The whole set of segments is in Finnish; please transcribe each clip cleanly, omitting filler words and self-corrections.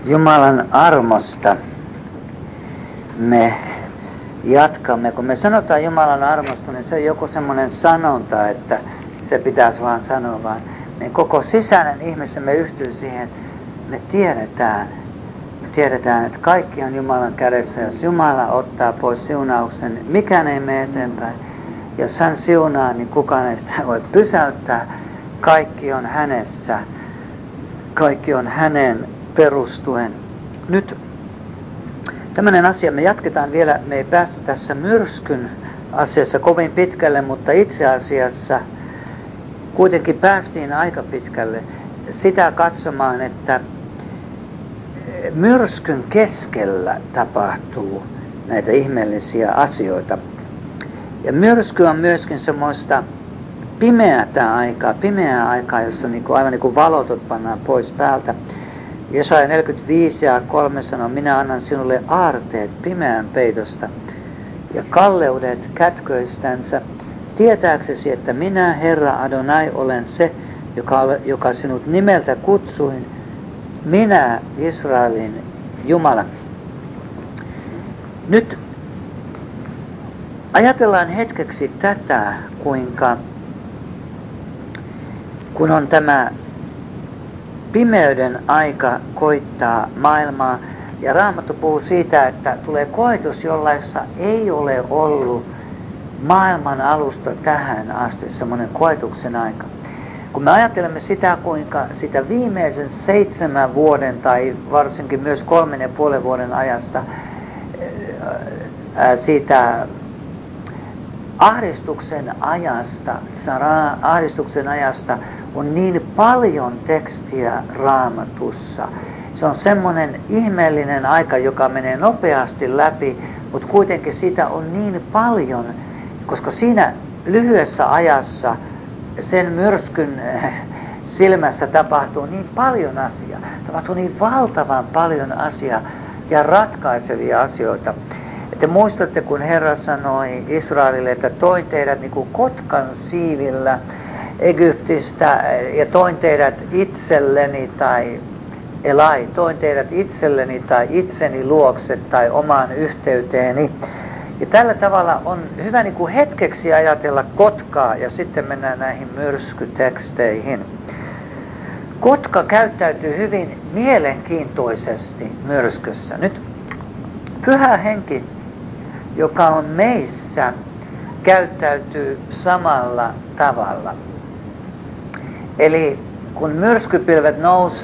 Jumalan armosta me jatkamme. Kun me sanotaan Jumalan armosta, niin se on joku semmoinen sanonta, että se pitäisi vaan sanoa, vaan niin koko sisäinen ihmisemme yhtyy siihen. Me tiedetään, että kaikki on Jumalan kädessä. Jos Jumala ottaa pois siunauksen, mikään ei mene eteenpäin. Jos hän siunaa, niin kukaan ei sitä voi pysäyttää. Kaikki on hänessä. Kaikki on hänen perustuen. Nyt tämmöinen asia, me jatketaan vielä, me ei päästy tässä myrskyn asiassa kovin pitkälle, mutta itse asiassa kuitenkin päästiin aika pitkälle sitä katsomaan, että myrskyn keskellä tapahtuu näitä ihmeellisiä asioita. Ja myrsky on myöskin semmoista pimeää aikaa, jossa aivan niin kuin valotot pannaan pois päältä. Jesaja 45:3 sanoo, minä annan sinulle aarteet pimeän peitosta ja kalleudet kätköistänsä, tietääksesi, että minä, Herra Adonai, olen se, joka sinut nimeltä kutsuin, minä, Israelin Jumala. Nyt ajatellaan hetkeksi tätä, kun on tämä pimeyden aika koittaa maailmaa. Ja Raamattu puhuu siitä, että tulee koetus, jollaista ei ole ollut maailman alusta tähän asti semmoinen koetuksen aika. Kun me ajattelemme sitä, kuinka sitä viimeisen 7 vuoden tai varsinkin myös 3,5 vuoden ajasta siitä ahdistuksen ajasta on niin paljon tekstiä Raamatussa. Se on semmoinen ihmeellinen aika, joka menee nopeasti läpi, mutta kuitenkin sitä on niin paljon, koska siinä lyhyessä ajassa sen myrskyn silmässä tapahtuu niin paljon asiaa. Tapahtuu niin valtavan paljon asiaa ja ratkaisevia asioita. Te muistatte, kun Herra sanoi Israelille, että toin teidät niin kuin kotkan siivillä Egyptistä ja toin teidät itselleni toin teidät itselleni tai itseni luokse tai omaan yhteyteeni. Ja tällä tavalla on hyvä niin kuin hetkeksi ajatella kotkaa ja sitten mennään näihin myrskyteksteihin. Kotka käyttäytyy hyvin mielenkiintoisesti myrskyssä. Nyt Pyhä Henki, joka on meissä, käyttäytyy samalla tavalla. Eli kun myrskypilvet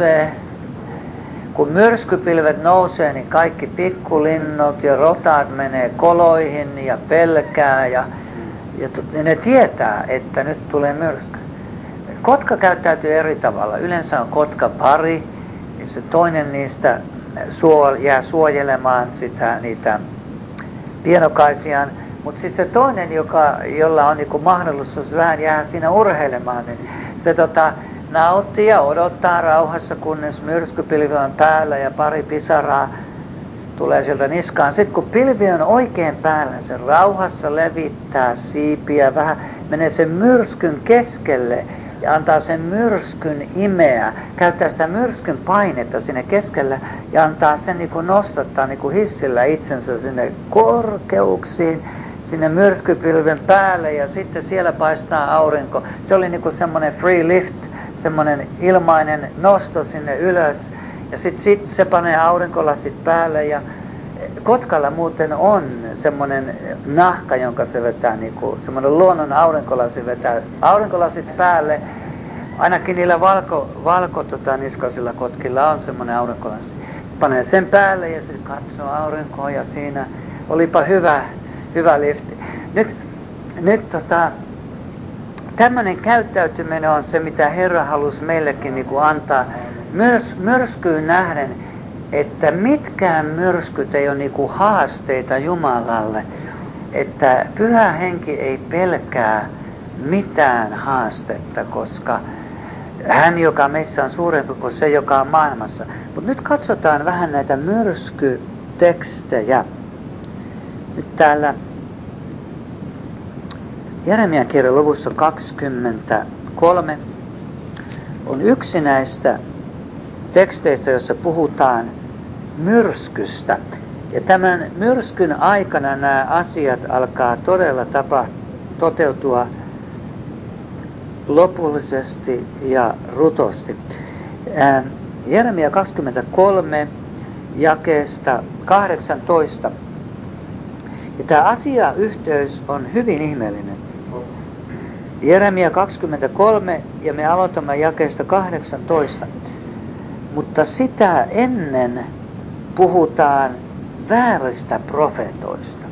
nousee, niin kaikki pikkulinnut ja rotat menee koloihin ja pelkää ja ne tietää, että nyt tulee myrsky. Kotka käyttäytyy eri tavalla. Yleensä on kotka pari, ja se toinen niistä jää suojelemaan niitä pienokaisiaan, mutta sitten se toinen, jolla on niinku mahdollisuus vähän jää siinä urheilemaan, niin se nauttii ja odottaa rauhassa, kunnes myrskypilvi on päällä ja pari pisaraa tulee sieltä niskaan. Sitten kun pilvi on oikein päällä, se rauhassa levittää siipiä vähän, menee sen myrskyn keskelle ja antaa sen myrskyn imeä, käyttää sitä myrskyn painetta sinne keskellä ja antaa sen niin kuin nostattaa niin kuin hissillä itsensä sinne korkeuksiin, sinne myrskypilven päälle ja sitten siellä paistaa aurinko. Se oli niin kuin semmoinen free lift, semmoinen ilmainen nosto sinne ylös ja sitten se panee aurinkolasit päälle ja kotkalla muuten on semmoinen nahka, jonka se vetää, niinku, semmoinen luonnon aurinkolasi vetää aurinkolasit päälle. Ainakin niillä niskaisilla kotkilla on semmoinen aurinkolasi. Panee sen päälle ja sitten katsoo aurinkoa ja siinä olipa hyvä lifti. Nyt tämmöinen käyttäytyminen on se, mitä Herra halusi meillekin niinku antaa. Myrskyyn nähden, että mitkään myrskyt ei ole niinku haasteita Jumalalle, että Pyhä Henki ei pelkää mitään haastetta, koska hän, joka meissä on suurempi kuin se, joka on maailmassa. Mutta nyt katsotaan vähän näitä myrskytekstejä. Nyt täällä Jeremian kirjan luvussa 23 on yksi näistä teksteistä, jossa puhutaan myrskystä. Ja tämän myrskyn aikana nämä asiat alkaa todella toteutua lopullisesti ja rutosti. Jeremia 23 jakeesta 18. Ja tämä asiayhteys on hyvin ihmeellinen. Jeremia 23 ja me aloitamme jakeesta 18. Mutta sitä ennen puhutaan vääristä profetoista.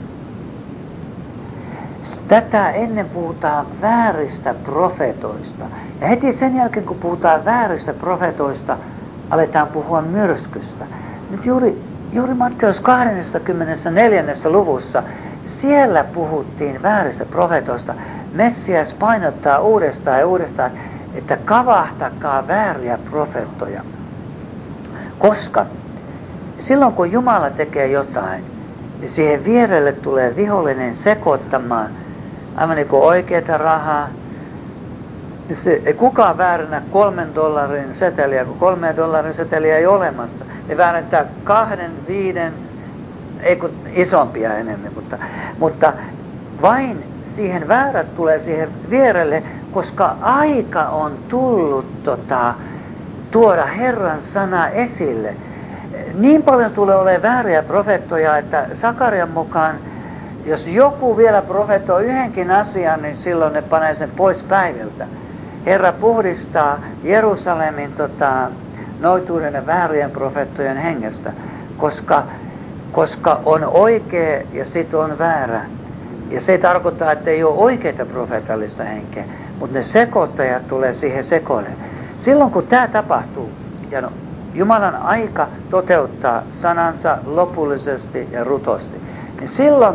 Tätä ennen puhutaan vääristä profetoista. Ja heti sen jälkeen, kun puhutaan vääristä profetoista, aletaan puhua myrskystä. Nyt juuri Matteus 24. luvussa, siellä puhuttiin vääristä profetoista. Messias painottaa uudestaan ja uudestaan, että kavahtakaa vääriä profeettoja. Koska silloin kun Jumala tekee jotain, niin siihen vierelle tulee vihollinen sekoittamaan aivan niin kuin oikeata rahaa. Ei kukaan vääränä $3 seteliä, kun $3 seteliä ei ole olemassa. Ne väärentää 2, 5, ei kun isompia enemmän, mutta vain siihen väärät tulee siihen vierelle, koska aika on tullut tuoda Herran sana esille. Niin paljon tulee olemaan vääriä profeettoja, että Sakarian mukaan, jos joku vielä profetoi yhdenkin asian, niin silloin ne panee sen pois päiviltä. Herra puhdistaa Jerusalemin noituuden ja väärien profeettojen hengestä, koska on oikea ja sitten on väärä. Ja se tarkoittaa, että ei ole oikeaa profeetallista henkeä, mutta ne sekoittajat tulee siihen sekoille. Silloin kun tämä tapahtuu, ja Jumalan aika toteuttaa sanansa lopullisesti ja rutosti, niin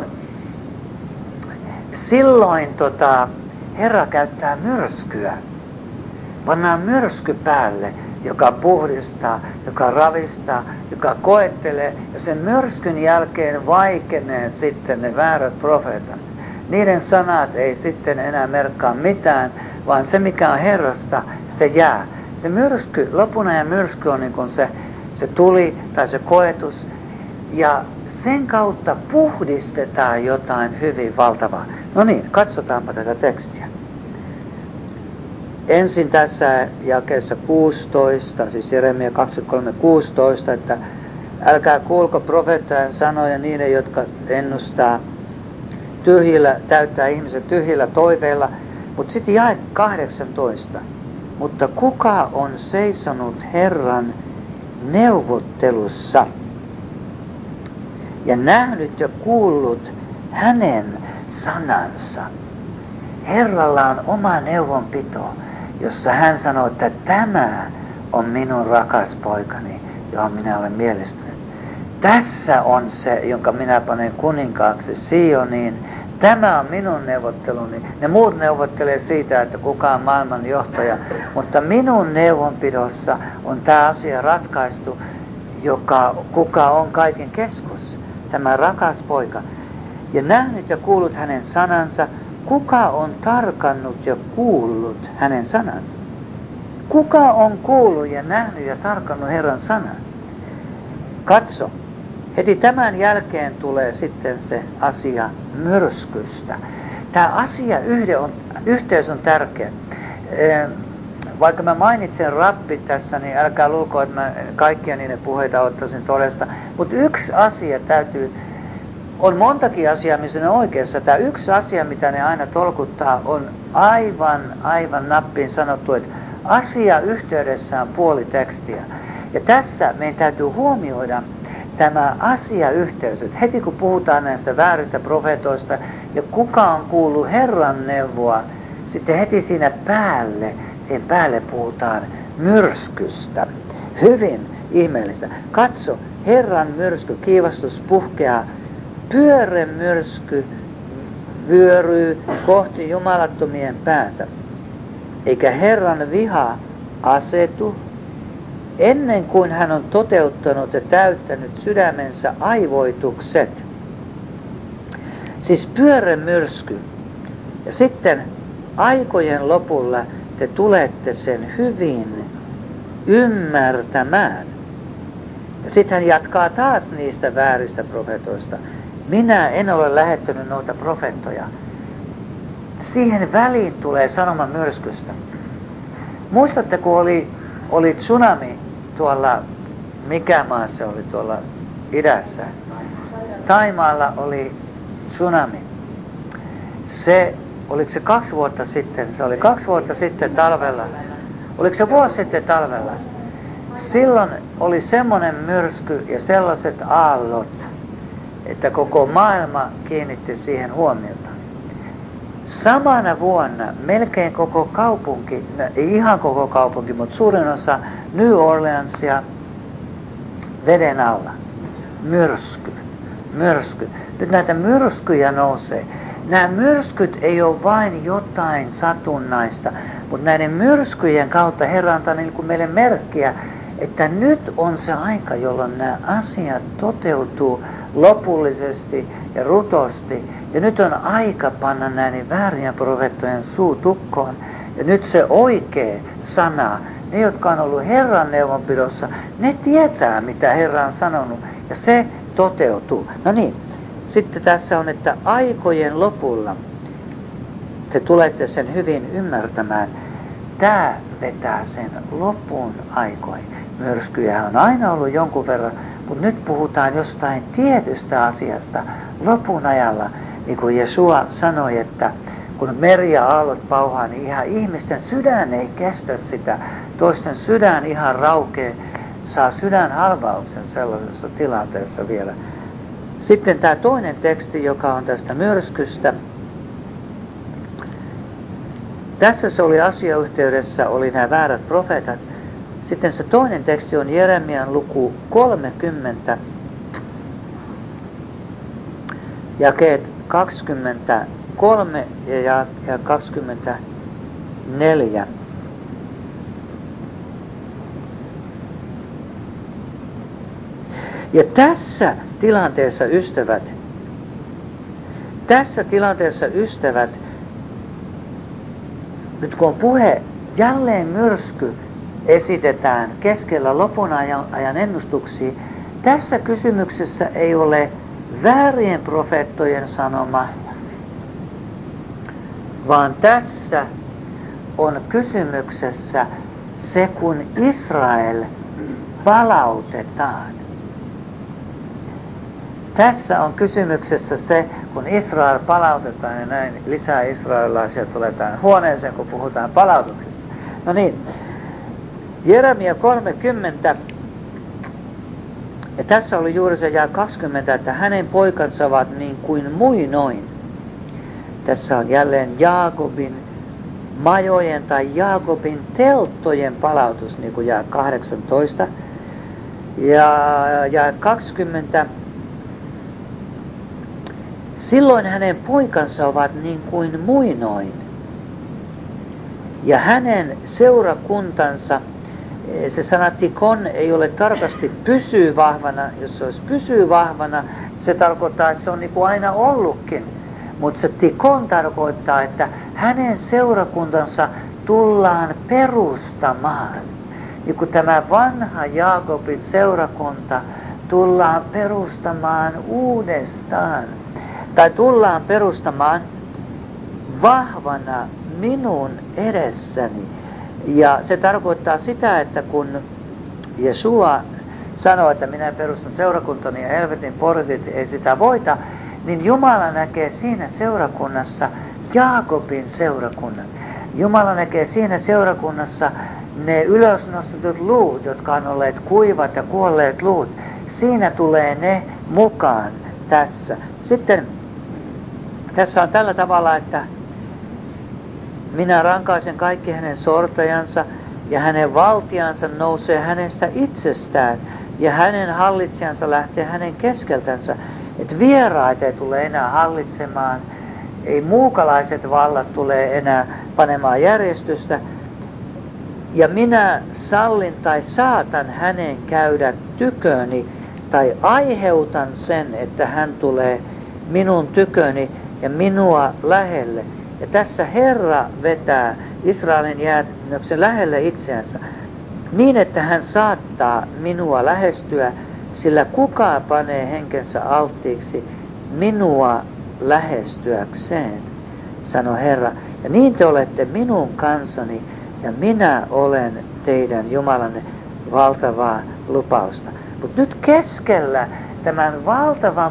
silloin Herra käyttää myrskyä. Pannaan myrsky päälle, joka puhdistaa, joka ravistaa, joka koettelee, ja sen myrskyn jälkeen vaikenee sitten ne väärät profeetat. Niiden sanat ei sitten enää merkkaa mitään, vaan se mikä on Herrasta, se jää. Se myrsky, lopunajan myrsky on niin kuin se tuli tai se koetus, ja sen kautta puhdistetaan jotain hyvin valtavaa. No niin, katsotaanpa tätä tekstiä. Ensin tässä jakeessa 16, siis Jeremia 23:16, että älkää kuulko profeettajan sanoja niiden, jotka ennustaa täyttää ihmiset tyhjillä toiveilla. Mutta sitten jae 18. Mutta kuka on seisonut Herran neuvottelussa ja nähnyt ja kuullut hänen sanansa? Herralla on oma neuvonpito, jossa hän sanoo, että tämä on minun rakas poikani, johon minä olen mielestynyt. Tässä on se, jonka minä panen kuninkaaksi Sioniin. Tämä on minun neuvotteluni. Ne muut neuvottelee siitä, että kuka on maailman johtaja, mutta minun neuvonpidossa on tämä asia ratkaistu, kuka on kaiken keskus. Tämä rakas poika. Ja nähnyt ja kuullut hänen sanansa. Kuka on tarkannut ja kuullut hänen sanansa? Kuka on kuullut ja nähnyt ja tarkannut Herran sanan? Katso, heti tämän jälkeen tulee sitten se asia myrskystä. Tämä yhteys on tärkeä. Vaikka mä mainitsen rappit tässä, niin älkää luulko, että mä kaikkia niiden puheita ottaisin todesta. Mutta yksi asia on montakin asiaa, missä ne on oikeassa. Tämä yksi asia, mitä ne aina tolkuttaa, on aivan nappiin sanottu, että asia yhteydessä on puoli tekstiä. Ja tässä meidän täytyy huomioida tämä asiayhteys, että heti kun puhutaan näistä vääristä profeetoista ja kuka on kuullut Herran neuvoa, sitten heti siihen päälle puhutaan myrskystä. Hyvin ihmeellistä. Katso, Herran myrsky, kiivastus puhkeaa. Pyörremyrsky vyöryy kohti jumalattomien päätä, eikä Herran viha asetu ennen kuin hän on toteuttanut ja täyttänyt sydämensä aivoitukset. Siis pyörremyrsky. Ja sitten aikojen lopulla te tulette sen hyvin ymmärtämään. Sitten hän jatkaa taas niistä vääristä profetoista. Minä en ole lähettänyt noita profettoja. Siihen väliin tulee sanoma myrskystä. Muistatte, kun oli tsunami tuolla, mikä maa se oli tuolla idässä? Thaimaalla oli tsunami. Oliko se 2 vuotta sitten? Se oli 2 vuotta sitten talvella. Oliko se vuosi sitten talvella? Silloin oli semmoinen myrsky ja sellaiset aallot, että koko maailma kiinnitti siihen huomiota. Samana vuonna melkein koko kaupunki, ei ihan koko kaupunki, mutta suurin osa New Orleansia veden alla. Myrsky. Nyt näitä myrskyjä nousee. Nämä myrskyt ei ole vain jotain satunnaista, mutta näiden myrskyjen kautta Herra antaa niin kuin meille merkkiä, että nyt on se aika, jolloin nämä asiat toteutuu lopullisesti ja rutosti. Ja nyt on aika panna näiden väärien profeettojen suu tukkoon. Ja nyt se oikea sana, ne jotka on ollut Herran neuvonpidossa, ne tietää mitä Herra on sanonut ja se toteutuu. No niin, sitten tässä on, että aikojen lopulla te tulette sen hyvin ymmärtämään. Tämä vetää sen lopun aikoihin. Myrskyjä on aina ollut jonkun verran, mutta nyt puhutaan jostain tietystä asiasta lopun ajalla. Niin kuin Jesua sanoi, että kun meri ja aallot pauhaa, niin ihan ihmisten sydän ei kestä sitä. Toisten sydän ihan raukee, saa sydänhalvauksen sellaisessa tilanteessa vielä. Sitten tämä toinen teksti, joka on tästä myrskystä. Tässä se oli asiayhteydessä, oli nämä väärät profeetat. Sitten se toinen teksti on Jeremian luku 30, jakeet 23 ja 24. Ja tässä tilanteessa ystävät, nyt kun on puhe, jälleen myrsky esitetään keskellä lopun ajan ennustuksia. Tässä kysymyksessä ei ole väärien profeettojen sanoma, vaan tässä on kysymyksessä se, kun Israel palautetaan. Tässä on kysymyksessä se, kun Israel palautetaan ja näin lisää israelilaisia tulee tähän huoneeseen, kun puhutaan palautuksesta. No niin, Jeremia 30, ja tässä oli juuri se jae 20, että hänen poikansa ovat niin kuin muinoin. Tässä on jälleen Jaakobin majojen tai Jaakobin telttojen palautus, niin kuin jae 18. Ja jae 20, silloin hänen poikansa ovat niin kuin muinoin. Ja hänen seurakuntansa, se sana tikon ei ole tarkasti pysyy vahvana. Jos se olisi pysyy vahvana, se tarkoittaa, että se on niin kuin aina ollutkin. Mutta se tikon tarkoittaa, että hänen seurakuntansa tullaan perustamaan. Niin kuin tämä vanha Jaakobin seurakunta tullaan perustamaan uudestaan. Tai tullaan perustamaan vahvana minun edessäni. Ja se tarkoittaa sitä, että kun Jesua sanoo, että minä perustan seurakuntani ja helvetin portit ei sitä voita, niin Jumala näkee siinä seurakunnassa Jaakobin seurakunnan. Jumala näkee siinä seurakunnassa ne ylösnostetut luut, jotka on olleet kuivat ja kuolleet luut. Siinä tulee ne mukaan tässä. Sitten tässä on tällä tavalla, että minä rankaisen kaikki hänen sortajansa ja hänen valtiansa nousee hänestä itsestään ja hänen hallitsijansa lähtee hänen keskeltänsä. Että vieraat ei tule enää hallitsemaan, ei muukalaiset vallat tule enää panemaan järjestystä. Ja minä sallin tai saatan hänen käydä tyköni tai aiheutan sen, että hän tulee minun tyköni ja minua lähelle. Ja tässä Herra vetää Israelin jäännöksen lähelle itseänsä niin, että hän saattaa minua lähestyä Sillä kuka panee henkensä alttiiksi minua lähestyäkseen, sanoi Herra. Ja niin te olette minun kansani ja minä olen teidän Jumalanne, valtavaa lupausta. Mutta nyt keskellä tämän valtavan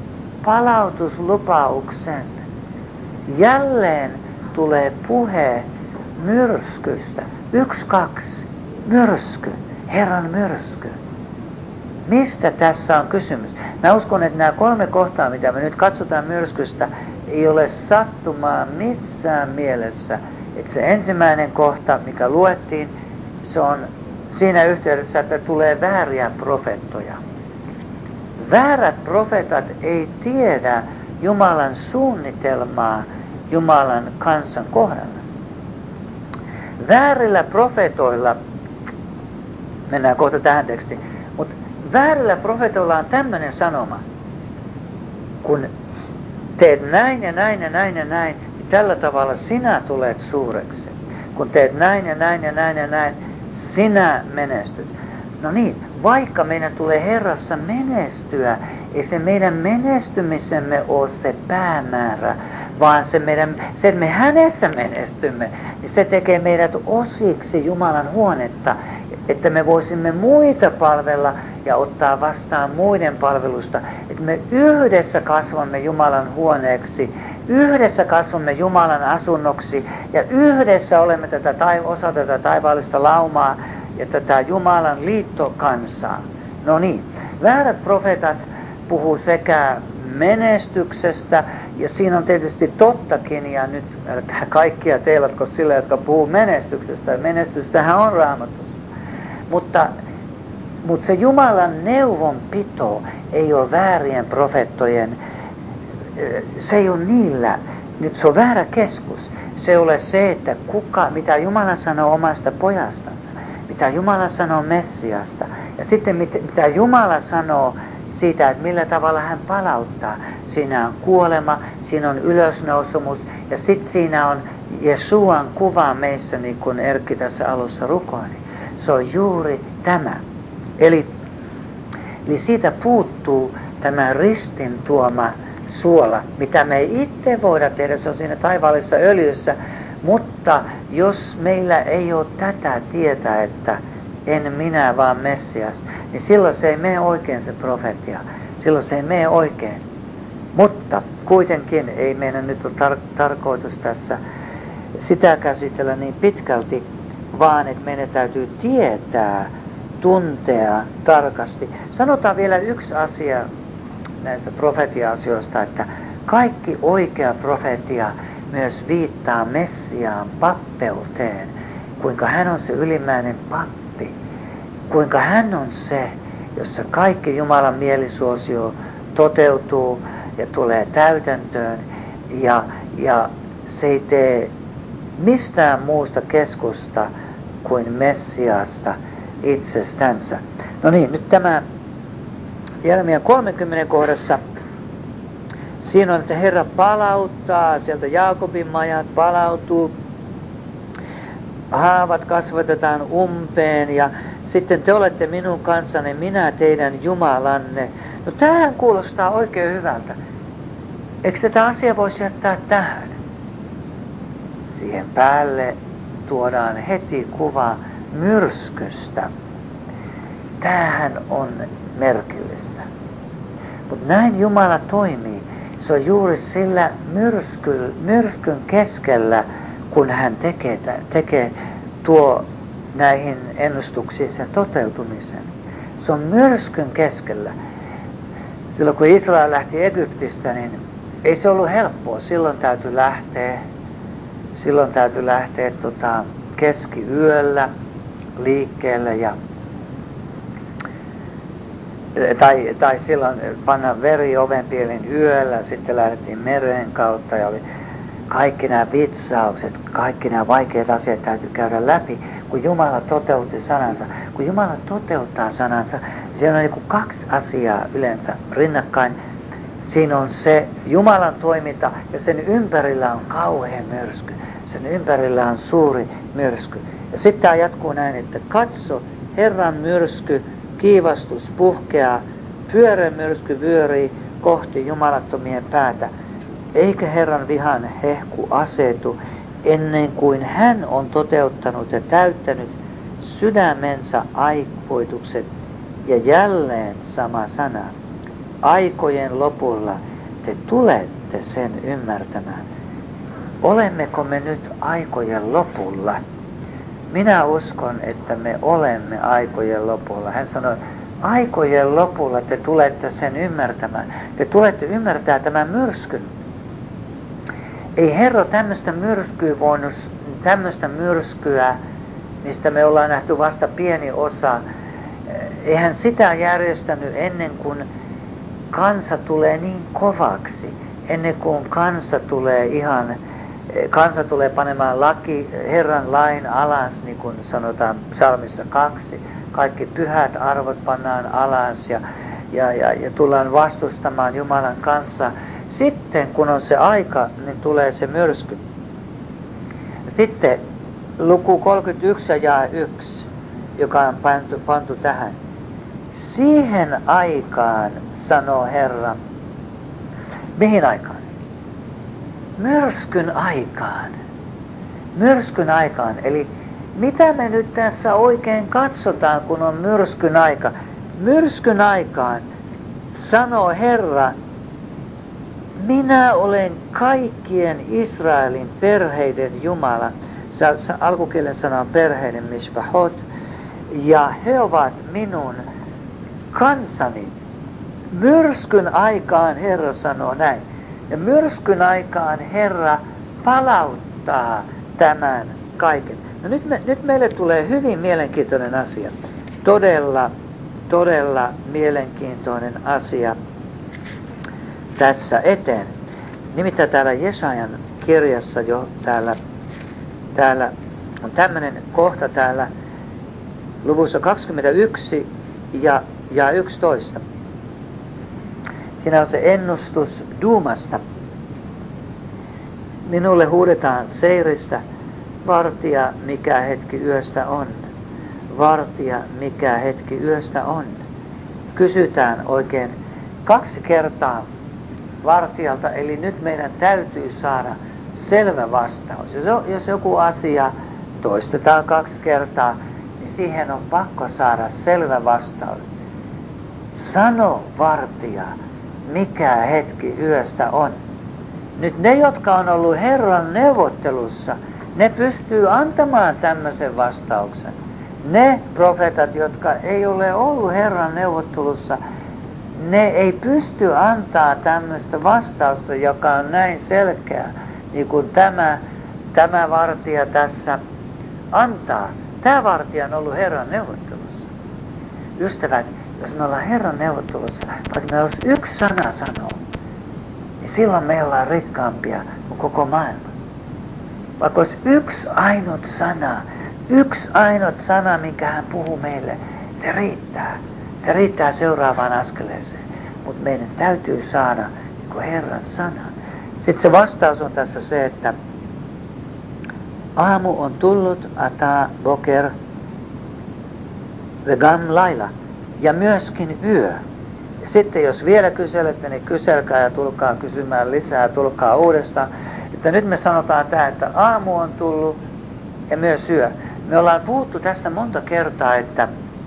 palautuslupauksen jälleen tulee puhe myrskystä. 1, 2. Myrsky. Herran myrsky. Mistä tässä on kysymys? Mä uskon, että nämä 3 kohtaa, mitä me nyt katsotaan myrskystä, ei ole sattumaa missään mielessä. Että se ensimmäinen kohta, mikä luettiin, se on siinä yhteydessä, että tulee vääriä profeettoja. Väärät profeetat ei tiedä Jumalan suunnitelmaa Jumalan kansan kohdalla. Väärillä profetoilla, mennään kohta tähän tekstiin, mutta väärillä profetoilla on tämmöinen sanoma, kun teet näin ja näin ja näin ja näin, niin tällä tavalla sinä tulet suureksi. Kun teet näin ja näin ja näin ja näin, sinä menestyt. No niin, vaikka meidän tulee Herrassa menestyä, ei se meidän menestymisemme ole se päämäärä, vaan se, että me hänessä menestymme, niin se tekee meidät osiksi Jumalan huonetta, että me voisimme muita palvella ja ottaa vastaan muiden palvelusta, että me yhdessä kasvamme Jumalan huoneeksi, yhdessä kasvamme Jumalan asunnoksi ja yhdessä olemme osa tätä taivaallista laumaa ja tätä Jumalan liittokansaa. No niin, väärät profeetat puhuu sekä menestyksestä, ja siinä on tietysti tottakin, ja nyt älkää kaikkia teilatko sille, jotka puhuu menestyksestä. Menestystähän on Raamatussa. Mutta se Jumalan neuvonpito ei ole väärien profeettojen, se ei ole niillä, nyt se on väärä keskus. Se ei ole se, että mitä Jumala sanoo omasta pojastansa, mitä Jumala sanoo Messiasta, ja sitten mitä Jumala sanoo siitä, että millä tavalla hän palauttaa. Siinä on kuolema, siinä on ylösnousemus, ja sitten siinä on Jesuan kuva meissä, niin kuin Erkki tässä alussa rukoili. Se on juuri tämä. Eli siitä puuttuu tämä ristin tuoma suola, mitä me ei itse voida tehdä, se on siinä taivaallisessa öljyssä, mutta jos meillä ei ole tätä tietä, että en minä vaan Messias, niin silloin se ei mene oikein se profetia, silloin se ei mene oikein. Mutta kuitenkin ei meidän nyt ole tarkoitus tässä sitä käsitellä niin pitkälti, vaan että meidän täytyy tietää, tuntea tarkasti. Sanotaan vielä yksi asia näistä profetia-asioista, että kaikki oikea profetia myös viittaa Messiaan pappeuteen, kuinka hän on se ylimmäinen pappi, kuinka hän on se, jossa kaikki Jumalan mielisuosio toteutuu ja tulee täytäntöön, ja se ei tee mistään muusta keskusta kuin Messiasta itsestänsä. No niin, nyt tämä Jeremia 30 kohdassa, siinä on, että Herra palauttaa, sieltä Jaakobin majat palautuu, haavat kasvatetaan umpeen ja sitten te olette minun kanssani, minä teidän Jumalanne. No tämähän kuulostaa oikein hyvältä. Eikö tätä asiaa voisi jättää tähän? Siihen päälle tuodaan heti kuva myrskystä. Tämähän on merkillistä. Mutta näin Jumala toimii. Se on juuri sillä myrskyn keskellä, kun hän tuo näihin ennustuksiin sen toteutumisen. Se on myrskyn keskellä. Silloin kun Israel lähti Egyptistä, niin ei se ollut helppoa. Silloin täytyi lähteä keskiyöllä liikkeelle tai silloin panna veri ovenpielin yöllä, sitten lähdettiin meren kautta ja oli kaikki nämä vitsaukset, kaikki nämä vaikeat asiat täytyy käydä läpi, kun Jumala toteutti sanansa. Kun Jumala toteuttaa sanansa, siinä on niin kuin 2 asiaa yleensä rinnakkain. Siinä on se Jumalan toiminta ja sen ympärillä on kauhea myrsky. Sen ympärillä on suuri myrsky. Ja sitten tämä jatkuu näin, että katso, Herran myrsky kiivastus puhkeaa, pyörremyrsky vyörii kohti jumalattomien päätä, eikä Herran vihan hehku asetu ennen kuin hän on toteuttanut ja täyttänyt sydämensä aikoitukset. Ja jälleen sama sana. Aikojen lopulla te tulette sen ymmärtämään. Olemmeko me nyt aikojen lopulla? Minä uskon, että me olemme aikojen lopulla. Hän sanoi, aikojen lopulla te tulette sen ymmärtämään. Te tulette ymmärtää tämän myrskyn. Ei Herra tämmöistä myrskyä voinut, tämmöistä myrskyä, mistä me ollaan nähty vasta pieni osa, eihän sitä järjestänyt ennen kuin kansa tulee niin kovaksi, ennen kuin kansa tulee panemaan Herran lain alas, niin kuin sanotaan psalmissa 2, kaikki pyhät arvot pannaan alas ja tullaan vastustamaan Jumalan kanssa. Sitten kun on se aika, niin tulee se myrsky. Sitten luku 31 ja 1, joka on pantu tähän. Siihen aikaan, sanoo Herra. Mihin aikaan? Myrskyn aikaan. Myrskyn aikaan. Eli mitä me nyt tässä oikein katsotaan, kun on myrskyn aika? Myrskyn aikaan, sanoo Herra, minä olen kaikkien Israelin perheiden Jumala. Alkukielen sana on perheiden mishpahot. Ja he ovat minun kansani. Myrskyn aikaan Herra sanoo näin. Ja myrskyn aikaan Herra palauttaa tämän kaiken. No nyt meille tulee hyvin mielenkiintoinen asia. Todella mielenkiintoinen asia tässä eteen. Nimittäin täällä Jesajan kirjassa jo täällä on tämmöinen kohta täällä luvussa 21 ja 11. Siinä on se ennustus Duumasta. Minulle huudetaan Seiristä, vartija, mikä hetki yöstä on. Vartija, mikä hetki yöstä on. Kysytään oikein 2 kertaa vartijalta, eli nyt meidän täytyy saada selvä vastaus. Jos joku asia toistetaan 2 kertaa, niin siihen on pakko saada selvä vastaus. Sano vartija, mikä hetki yöstä on. Nyt ne, jotka on ollut Herran neuvottelussa, ne pystyy antamaan tämmöisen vastauksen. Ne profeetat, jotka ei ole ollut Herran neuvottelussa, ne ei pysty antaa tämmöistä vastausta, joka on näin selkeä, niin kuin tämä vartija tässä antaa. Tämä vartija on ollut Herran neuvottelussa. Ystävät, jos me ollaan Herran neuvottelussa, vaikka me olisi 1 sana sanoa, niin silloin me ollaan rikkaampia kuin koko maailma. Vaikka olisi 1 ainut sana, minkä hän puhuu meille, se riittää. Se riittää seuraavaan askeleeseen. Mutta meidän täytyy saada niin Herran sana. Sitten se vastaus on tässä se, että aamu on tullut, ata boker, vegam laila, ja myöskin yö. Ja sitten jos vielä kyselette, niin kyselkää ja tulkaa kysymään lisää, tulkaa uudestaan. Että nyt me sanotaan tämä, että aamu on tullut ja myös yö. Me ollaan puhuttu tästä monta kertaa, että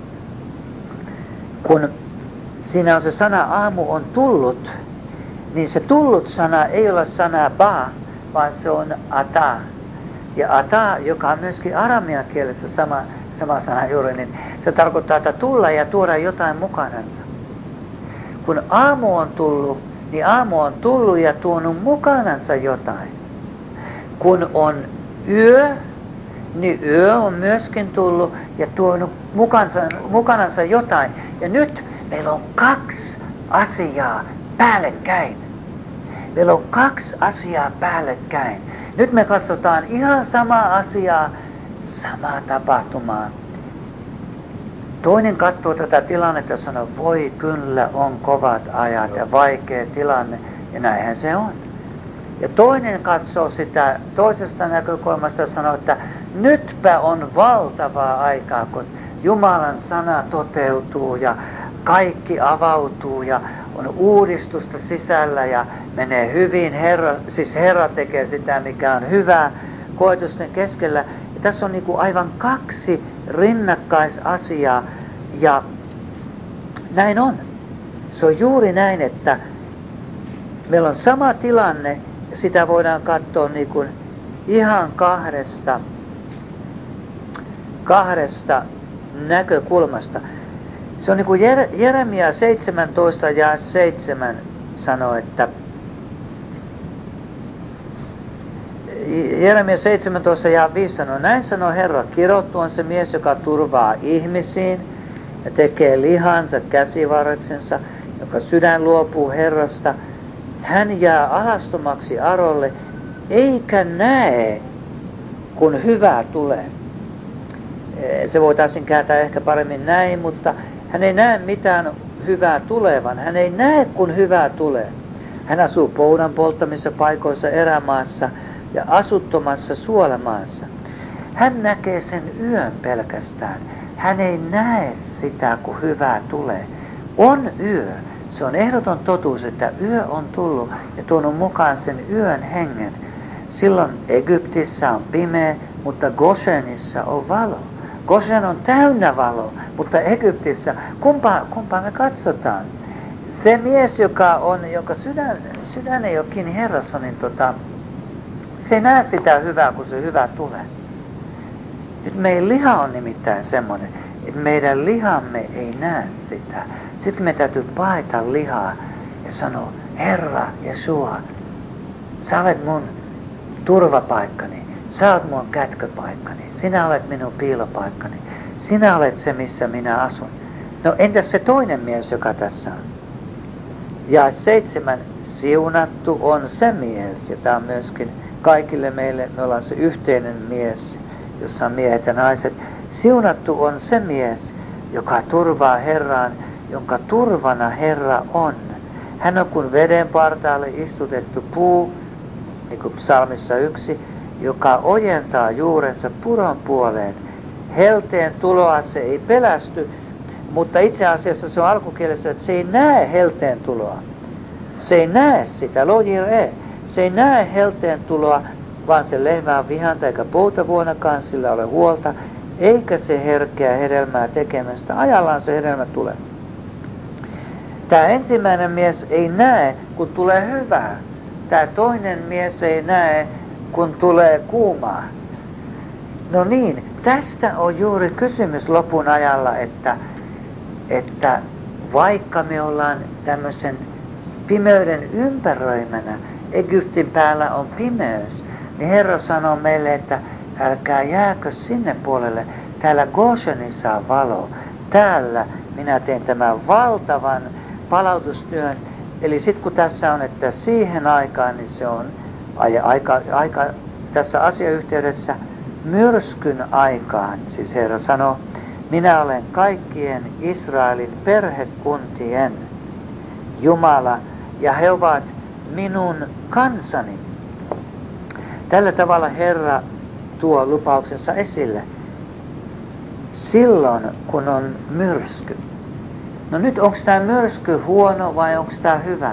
kun siinä on se sana aamu on tullut, niin se tullut sana ei ole sana ba, vaan se on ata. Ja ata, joka on myöskin aramian kielessä sama sana juuri, niin se tarkoittaa, että tulla ja tuoda jotain mukanansa. Kun aamu on tullut, niin aamu on tullut ja tuonut mukanansa jotain. Kun on yö, niin yö on myöskin tullut ja tuonut mukanansa jotain. Ja nyt meillä on 2 asiaa päällekkäin. Meillä on 2 asiaa päällekkäin. Nyt me katsotaan ihan samaa asiaa, samaa tapahtumaa. Toinen katsoo tätä tilannetta ja sanoo, voi kyllä on kovat ajat ja vaikea tilanne, ja näinhän se on. Ja toinen katsoo sitä toisesta näkökulmasta ja sanoo, että nytpä on valtavaa aikaa, kun Jumalan sana toteutuu ja kaikki avautuu ja on uudistusta sisällä ja menee hyvin. Herra tekee sitä, mikä on hyvää koetusten keskellä. Ja tässä on niin kuin aivan kaksi rinnakkaisasiaa ja näin on. Se on juuri näin, että meillä on sama tilanne ja sitä voidaan katsoa niin kuin ihan kahdesta näkökulmasta. Se on niin kuin Jeremia 17 ja 7 sanoo, että Jeremia 17 ja 5 sanoo, näin sanoo Herra, kirottu on se mies, joka turvaa ihmisiin ja tekee lihansa käsivarreksensa, joka sydän luopuu Herrasta. Hän jää alastomaksi arolle, eikä näe, kun hyvää tulee. Se voitaisiin kääntää ehkä paremmin näin, mutta hän ei näe mitään hyvää tulevan. Hän ei näe, kun hyvää tulee. Hän asuu poudan polttamissa paikoissa erämaassa ja asuttomassa suolamaassa. Hän näkee sen yön pelkästään. Hän ei näe sitä, kun hyvää tulee. On yö. Se on ehdoton totuus, että yö on tullut ja tuonut mukaan sen yön hengen. Silloin Egyptissä on pimeä, mutta Goshenissa on valo. Goshen on täynnä valo, mutta Egyptissä, kumpaa me katsotaan? Se mies, jonka sydän ei ole kiinni Herrassa, niin se ei näe sitä hyvää, kun se hyvä tulee. Nyt meidän liha on nimittäin semmoinen, että meidän lihamme ei näe sitä. Siksi me täytyy paeta lihaa ja sanoa, Herra Jesua, sä olet mun turvapaikkani, sä olet mun kätköpaikkani, sinä olet minun piilopaikkani, sinä olet se, missä minä asun. No entäs se toinen mies, joka tässä on? Ja 7, siunattu on se mies, ja tämä on myöskin kaikille meille, me ollaan se yhteinen mies, jossa on miehet ja naiset. Siunattu on se mies, joka turvaa Herraan, jonka turvana Herra on. Hän on kuin veden partaalle istutettu puu, niin kuin psalmissa 1, joka ojentaa juurensa puron puoleen. Helteen tuloa se ei pelästy, mutta itse asiassa se on alkukielessä, että se ei näe helteen tuloa. Se ei näe sitä, se ei näe helteen tuloa, vaan se lehmä on vihanta eikä poutavuonakaan, sillä ole huolta, eikä se herkeä hedelmää tekemästä. Ajallaan se hedelmä tulee. Tämä ensimmäinen mies ei näe, kun tulee hyvää. Tämä toinen mies ei näe, kun tulee kuumaa. No niin, tästä on juuri kysymys lopun ajalla, että vaikka me ollaan tämmöisen pimeyden ympäröimänä, Egyptin päällä on pimeys, niin Herra sanoo meille, että älkää jääkö sinne puolelle. Täällä Goshenissa on valo. Täällä minä teen tämän valtavan palautustyön. Eli sitten kun tässä on, että siihen aikaan, niin se on aika tässä asiayhteydessä myrskyn aikaan. Siis Herra sanoo, minä olen kaikkien Israelin perhekuntien Jumala ja he ovat minun kansani. Tällä tavalla Herra tuo lupauksensa esille silloin, kun on myrsky. No nyt onko tämä myrsky huono vai onko tämä hyvä?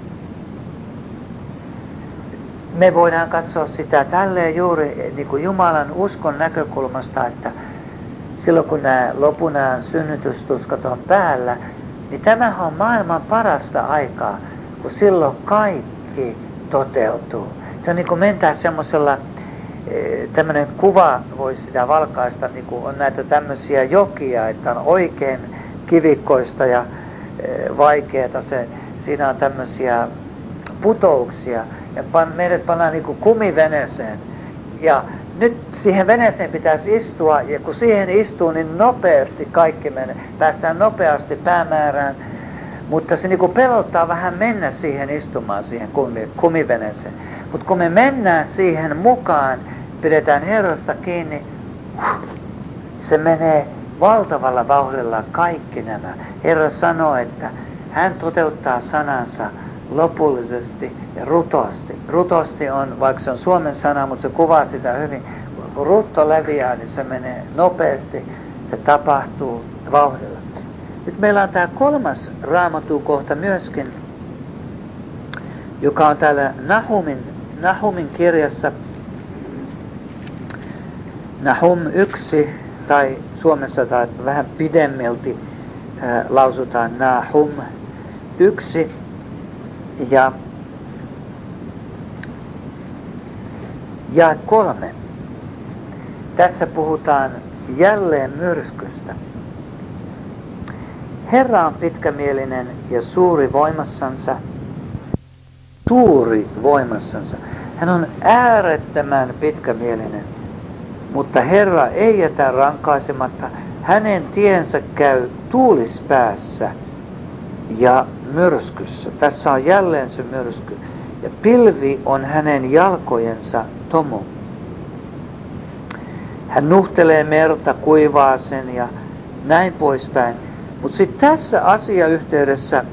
Me voidaan katsoa sitä tälleen juuri niin kuin Jumalan uskon näkökulmasta, että silloin kun nämä lopunaan synnytystuskat on päällä, niin tämähän on maailman parasta aikaa, kun silloin kaikki toteutuu. Se on niin kuin mentää semmoisella, tämmöinen kuva voisi sitä valkaista, niin kuin on näitä tämmöisiä jokia, että on oikein kivikkoista ja vaikeata. Siinä on tämmöisiä putouksia ja meidät pannaan niin kuin kumiveneeseen. Ja nyt siihen veneeseen pitäisi istua ja kun siihen istuu, niin nopeasti kaikki menee. Päästään nopeasti päämäärään, mutta se niin kuin pelottaa vähän mennä siihen istumaan, siihen kumiveneeseen. Mutta kun me mennään siihen mukaan, pidetään Herrasta kiinni, se menee valtavalla vauhdilla kaikki nämä. Herra sanoo, että hän toteuttaa sanansa lopullisesti ja rutosti. Rutosti on, vaikka se on suomen sana, mutta se kuvaa sitä hyvin. Kun rutto leviää, niin se menee nopeasti Se tapahtuu vauhdilla. Nyt meillä on tämä 3. Raamatun kohta myöskin, joka on täällä Nahumin kirjassa. Nahum 1, tai Suomessa tai vähän pidemmälti lausutaan Nahum 1. Ja 3. Tässä puhutaan jälleen myrskystä. Herra on pitkämielinen ja suuri voimassansa. Hän on äärettömän pitkämielinen, mutta Herra ei jätä rankaisematta. Hänen tiensä käy tuulispäässä ja myrskyssä. Tässä on jälleen se myrsky. Ja pilvi on hänen jalkojensa tomu. Hän nuhtelee merta, kuivaa sen ja näin poispäin. Mutta sitten tässä asiayhteydessä,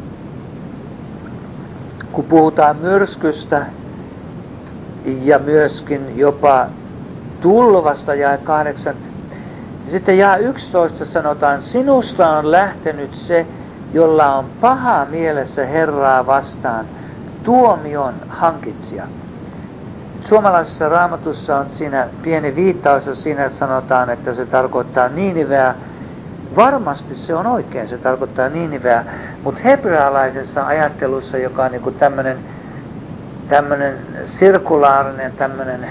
kun puhutaan myrskystä ja myöskin jopa tulvasta, jae 8, niin sitten jae 11 sanotaan, sinusta on lähtenyt se, jolla on paha mielessä Herraa vastaan, tuomion hankitsija. Suomalaisessa Raamatussa on siinä pieni viittaus, ja siinä sanotaan, että se tarkoittaa Niiniveä. Varmasti se on oikein, se tarkoittaa Niiniveä, mutta hebrealaisessa ajattelussa, joka on niinku tämmöinen sirkulaarinen, tämmöinen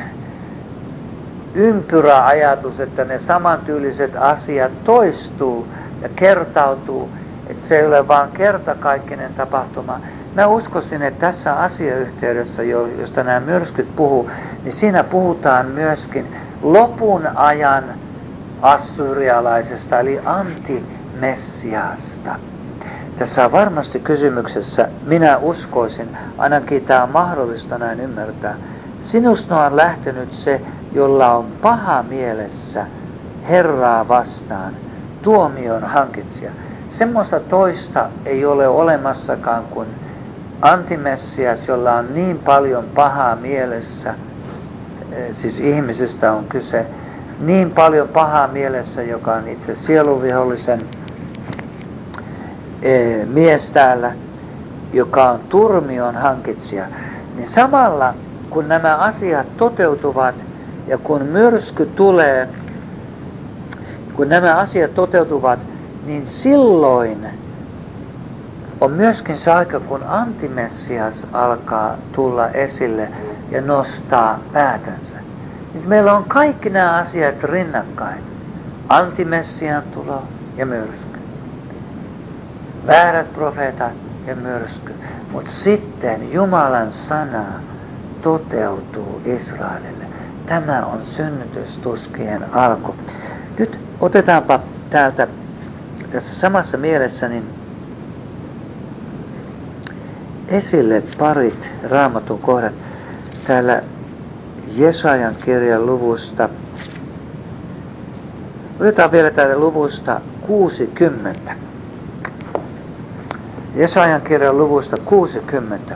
ympyräajatus, että ne samantyyliset asiat toistuu ja kertautuu, että se ei ole vaan kertakaikkinen tapahtuma. Mä uskoisin, että tässä asiayhteydessä, josta nämä myrskyt puhuu, niin siinä puhutaan myöskin lopun ajan assyrialaisesta, eli antimessiasta. Tässä on varmasti kysymyksessä, minä uskoisin, ainakin tämä on mahdollista näin ymmärtää, sinusta on lähtenyt se, jolla on paha mielessä Herraa vastaan, tuomion hankitsija. Semmoista toista ei ole olemassakaan kuin antimessias, jolla on niin paljon pahaa mielessä, siis ihmisestä on kyse, niin paljon pahaa mielessä, joka on itse sieluvihollisen mies täällä, joka on turmion hankitsija. Niin samalla kun nämä asiat toteutuvat ja kun myrsky tulee, kun nämä asiat toteutuvat, niin silloin on myöskin se aika, kun antimessias alkaa tulla esille ja nostaa päätänsä. Nyt meillä on kaikki nämä asiat rinnakkain. Antimessian tulo ja myrsky. Väärät profeetat ja myrsky. Mutta sitten Jumalan sana toteutuu Israelille. Tämä on synnytystuskien alku. Nyt otetaanpa täältä tässä samassa mielessä niin esille parit Raamatun kohdat. Täällä Jesajan kirjan luvusta. Otetaan vielä täällä luvusta 60. Jesajan kirjan luvusta 60.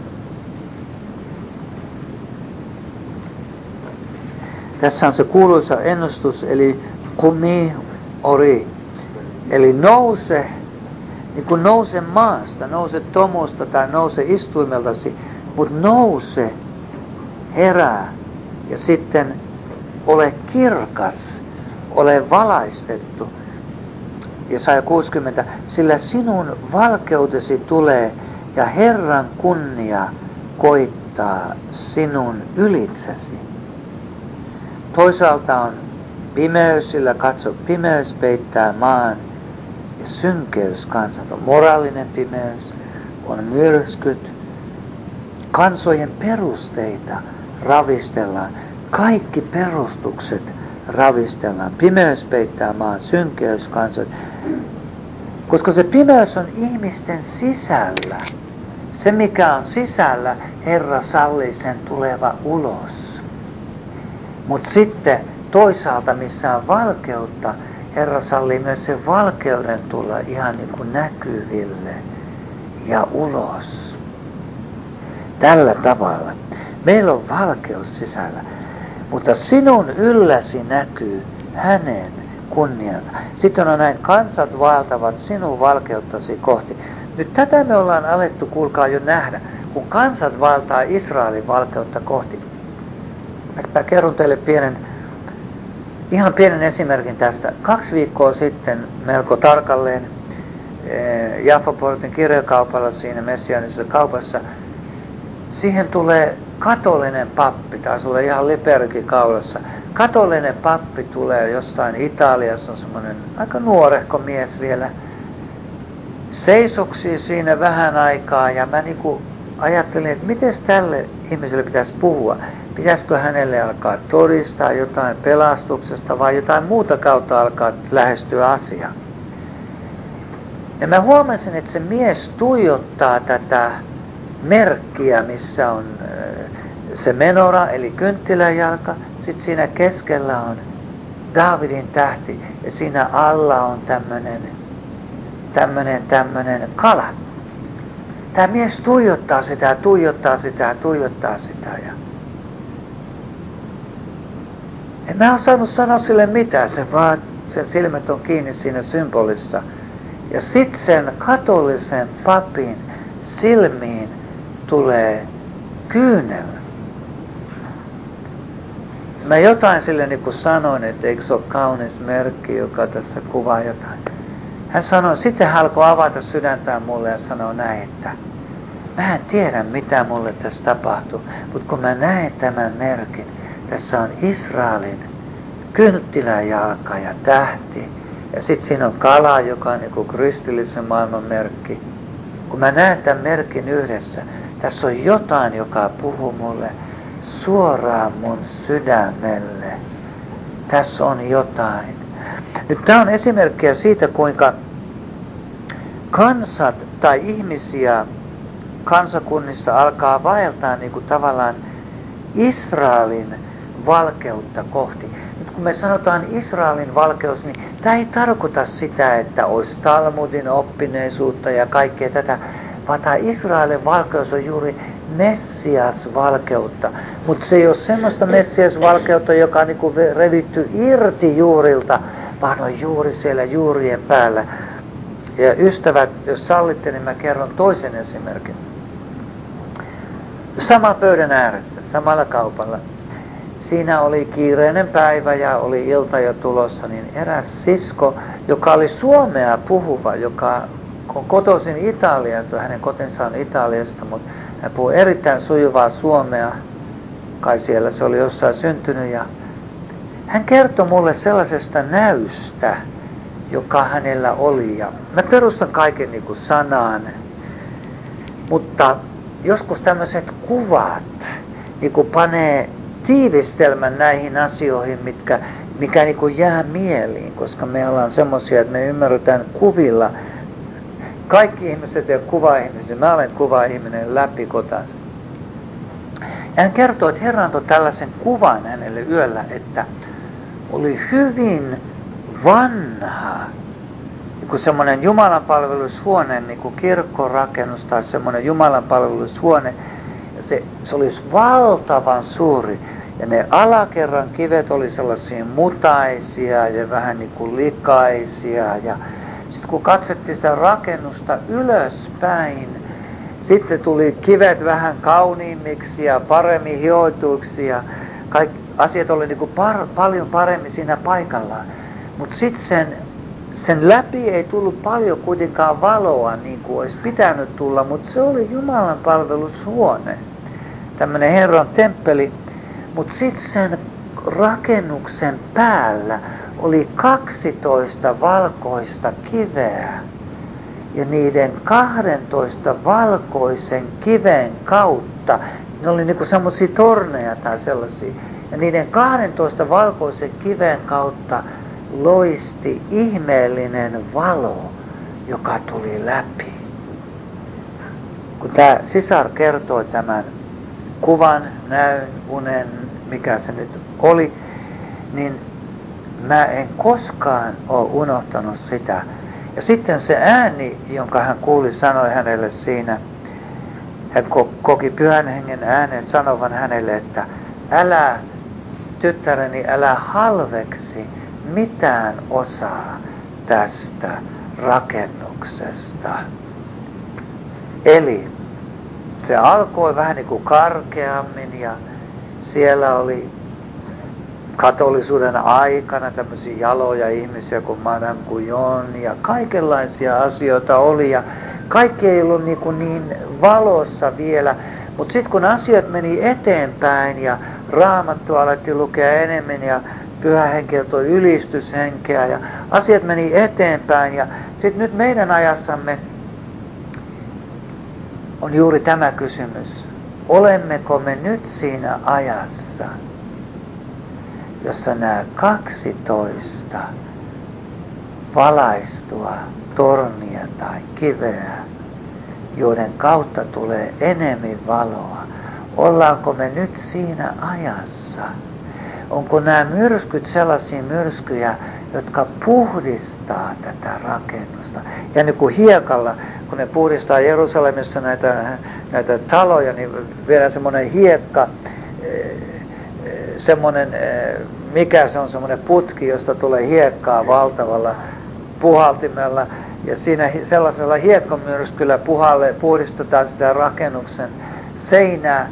Tässä on se kuuluisa ennustus, eli kumi ori. Eli nouse, niin kuin nouse maasta, nouse tomusta tai nouse istuimeltasi, mutta nouse, herää ja sitten ole kirkas, ole valaistettu. Jesaja 60, sillä sinun valkeutesi tulee ja Herran kunnia koittaa sinun ylitsesi. Toisaalta on pimeys, sillä katso, pimeys peittää maan ja synkeys kansat. On moraalinen pimeys, on myrskyt, kansojen perusteita ravistellaan. Kaikki perustukset ravistellaan. Pimeys peittää maan, synkeys kansat. Koska se pimeys on ihmisten sisällä. Se mikä on sisällä, Herra sallii sen tuleva ulos. Mutta sitten toisaalta missä on valkeutta, Herra sallii myös sen valkeuden tulla ihan niin kuin näkyville ja ulos. Tällä tavalla. Meillä on valkeus sisällä, mutta sinun ylläsi näkyy hänen kunniansa. Sitten on näin, kansat vaeltavat sinun valkeuttasi kohti. Nyt tätä me ollaan alettu, kuulkaa, jo nähdä, kun kansat vaeltaa Israelin valkeutta kohti. Mä kerron teille ihan pienen esimerkin tästä. 2 viikkoa sitten melko tarkalleen Jaffa-portin kirjakaupalla siinä messiaanisessa kaupassa, siihen tulee katolinen pappi, taisi olla ihan liperki kaulassa. Katolinen pappi tulee jostain Italiassa, on semmoinen aika nuorehko mies vielä. Seisoksii siinä vähän aikaa ja mä ajattelin, että miten tälle ihmiselle pitäisi puhua. Pitäisikö hänelle alkaa todistaa jotain pelastuksesta vai jotain muuta kautta alkaa lähestyä asiaa. Ja mä huomasin, että se mies tuijottaa tätä merkkiä, missä on se menora, eli kynttiläjalka. Sitten siinä keskellä on Daavidin tähti ja siinä alla on tämmönen kala. Tämä mies tuijottaa sitä. Ja en mä osannut sanoa sille mitään, sen silmät on kiinni siinä symbolissa. Ja sitten sen katolisen papin silmiin tulee kyynel. Mä jotain sille sanoin, että eikö se ole kaunis merkki, joka tässä kuvaa jotain. Hän sanoi, sitten hän alkoi avata sydäntään mulle ja sanoi näin, että mä en tiedä mitä mulle tässä tapahtuu, mutta kun mä näen tämän merkin, tässä on Israelin kynttiläjalka ja tähti. Ja sitten siinä on kala, joka on kristillisen maailman merkki. Kun mä näen tämän merkin yhdessä, tässä on jotain, joka puhuu mulle suoraan mun sydämelle. Tässä on jotain. Nyt tämä on esimerkkiä siitä, kuinka kansat tai ihmisiä kansakunnissa alkaa vaeltaa tavallaan Israelin valkeutta kohti. Nyt kun me sanotaan Israelin valkeus, niin tämä ei tarkoita sitä, että olisi Talmudin oppineisuutta ja kaikkea tätä, vaan tämä Israelin valkeus on juuri Messias-valkeutta. Mutta se ei ole semmoista Messias-valkeutta, joka on revitty irti juurilta, vaan on juuri siellä juurien päällä. Ja ystävät, jos sallitte, niin mä kerron toisen esimerkin. Saman pöydän ääressä, samalla kaupalla. Siinä oli kiireinen päivä ja oli ilta jo tulossa, niin eräs sisko, joka oli suomea puhuva, joka on kotoisin Italiasta, hänen kotinsa on Italiasta, mutta hän puhui erittäin sujuvaa suomea, kai siellä se oli jossain syntynyt, ja hän kertoi mulle sellaisesta näystä, joka hänellä oli, ja mä perustan kaiken sanaan, mutta joskus tämmöiset kuvat panee tiivistelmän näihin asioihin, mikä jää mieliin, koska me ollaan semmoisia, että me ymmärretään kuvilla. Kaikki ihmiset eivät ole kuva-ihmisiä, mä olen kuva-ihminen läpikotaisen. Ja hän kertoo, että Herra antoi tällaisen kuvan hänelle yöllä, että oli hyvin vanha, semmoinen jumalanpalvelushuone, kirkkorakennus tai semmoinen jumalanpalvelushuone, ja se olisi valtavan suuri. Ja ne alakerran kivet oli sellaisia mutaisia ja vähän likaisia. Ja sitten kun katsettiin sitä rakennusta ylöspäin, sitten tuli kivet vähän kauniimmiksi ja paremmin hioituiksi ja kaikki asiat oli paljon paremmin siinä paikallaan. Mutta sitten sen läpi ei tullut paljon kuitenkaan valoa niin kuin olisi pitänyt tulla, mutta se oli Jumalan palvelushuone, tämmöinen Herran temppeli. Mutta sitten sen rakennuksen päällä oli 12 valkoista kiveä. Ja niiden 12 valkoisen kiven kautta, ne oli semmoisia torneja tai sellaisia, ja niiden 12 valkoisen kiven kautta loisti ihmeellinen valo, joka tuli läpi. Kun tämä sisar kertoi tämän kuvan, näyn, unen, mikä se nyt oli, niin mä en koskaan ole unohtanut sitä. Ja sitten se ääni, jonka hän kuuli, sanoi hänelle siinä, hän koki Pyhän Hengen äänen sanovan hänelle, että älä tyttäreni, älä halveksi mitään osaa tästä rakennuksesta. Eli se alkoi vähän niin kuin karkeammin ja siellä oli katolisuuden aikana tämmöisiä jaloja ihmisiä kuin Madame Guyon ja kaikenlaisia asioita oli ja kaikki ei ollut niin valossa vielä, mutta sitten kun asiat meni eteenpäin ja Raamattua alettiin lukea enemmän ja Pyhä Henki toi ylistyshenkeä ja asiat meni eteenpäin ja sitten nyt meidän ajassamme on juuri tämä kysymys. Olemmeko me nyt siinä ajassa, jossa nämä 12 valaistua tornia tai kiveä, joiden kautta tulee enemmän valoa, ollaanko me nyt siinä ajassa? Onko nämä myrskyt sellaisia myrskyjä, jotka puhdistaa tätä rakennusta? Ja niin kuin hiekalla, kun ne puhdistaa Jerusalemissa näitä taloja, niin vielä semmoinen hiekka, semmoinen, mikä se on semmoinen putki, josta tulee hiekkaa valtavalla puhaltimella. Ja siinä sellaisella hiekkamyrskyllä puhdistetaan sitä rakennuksen seinää.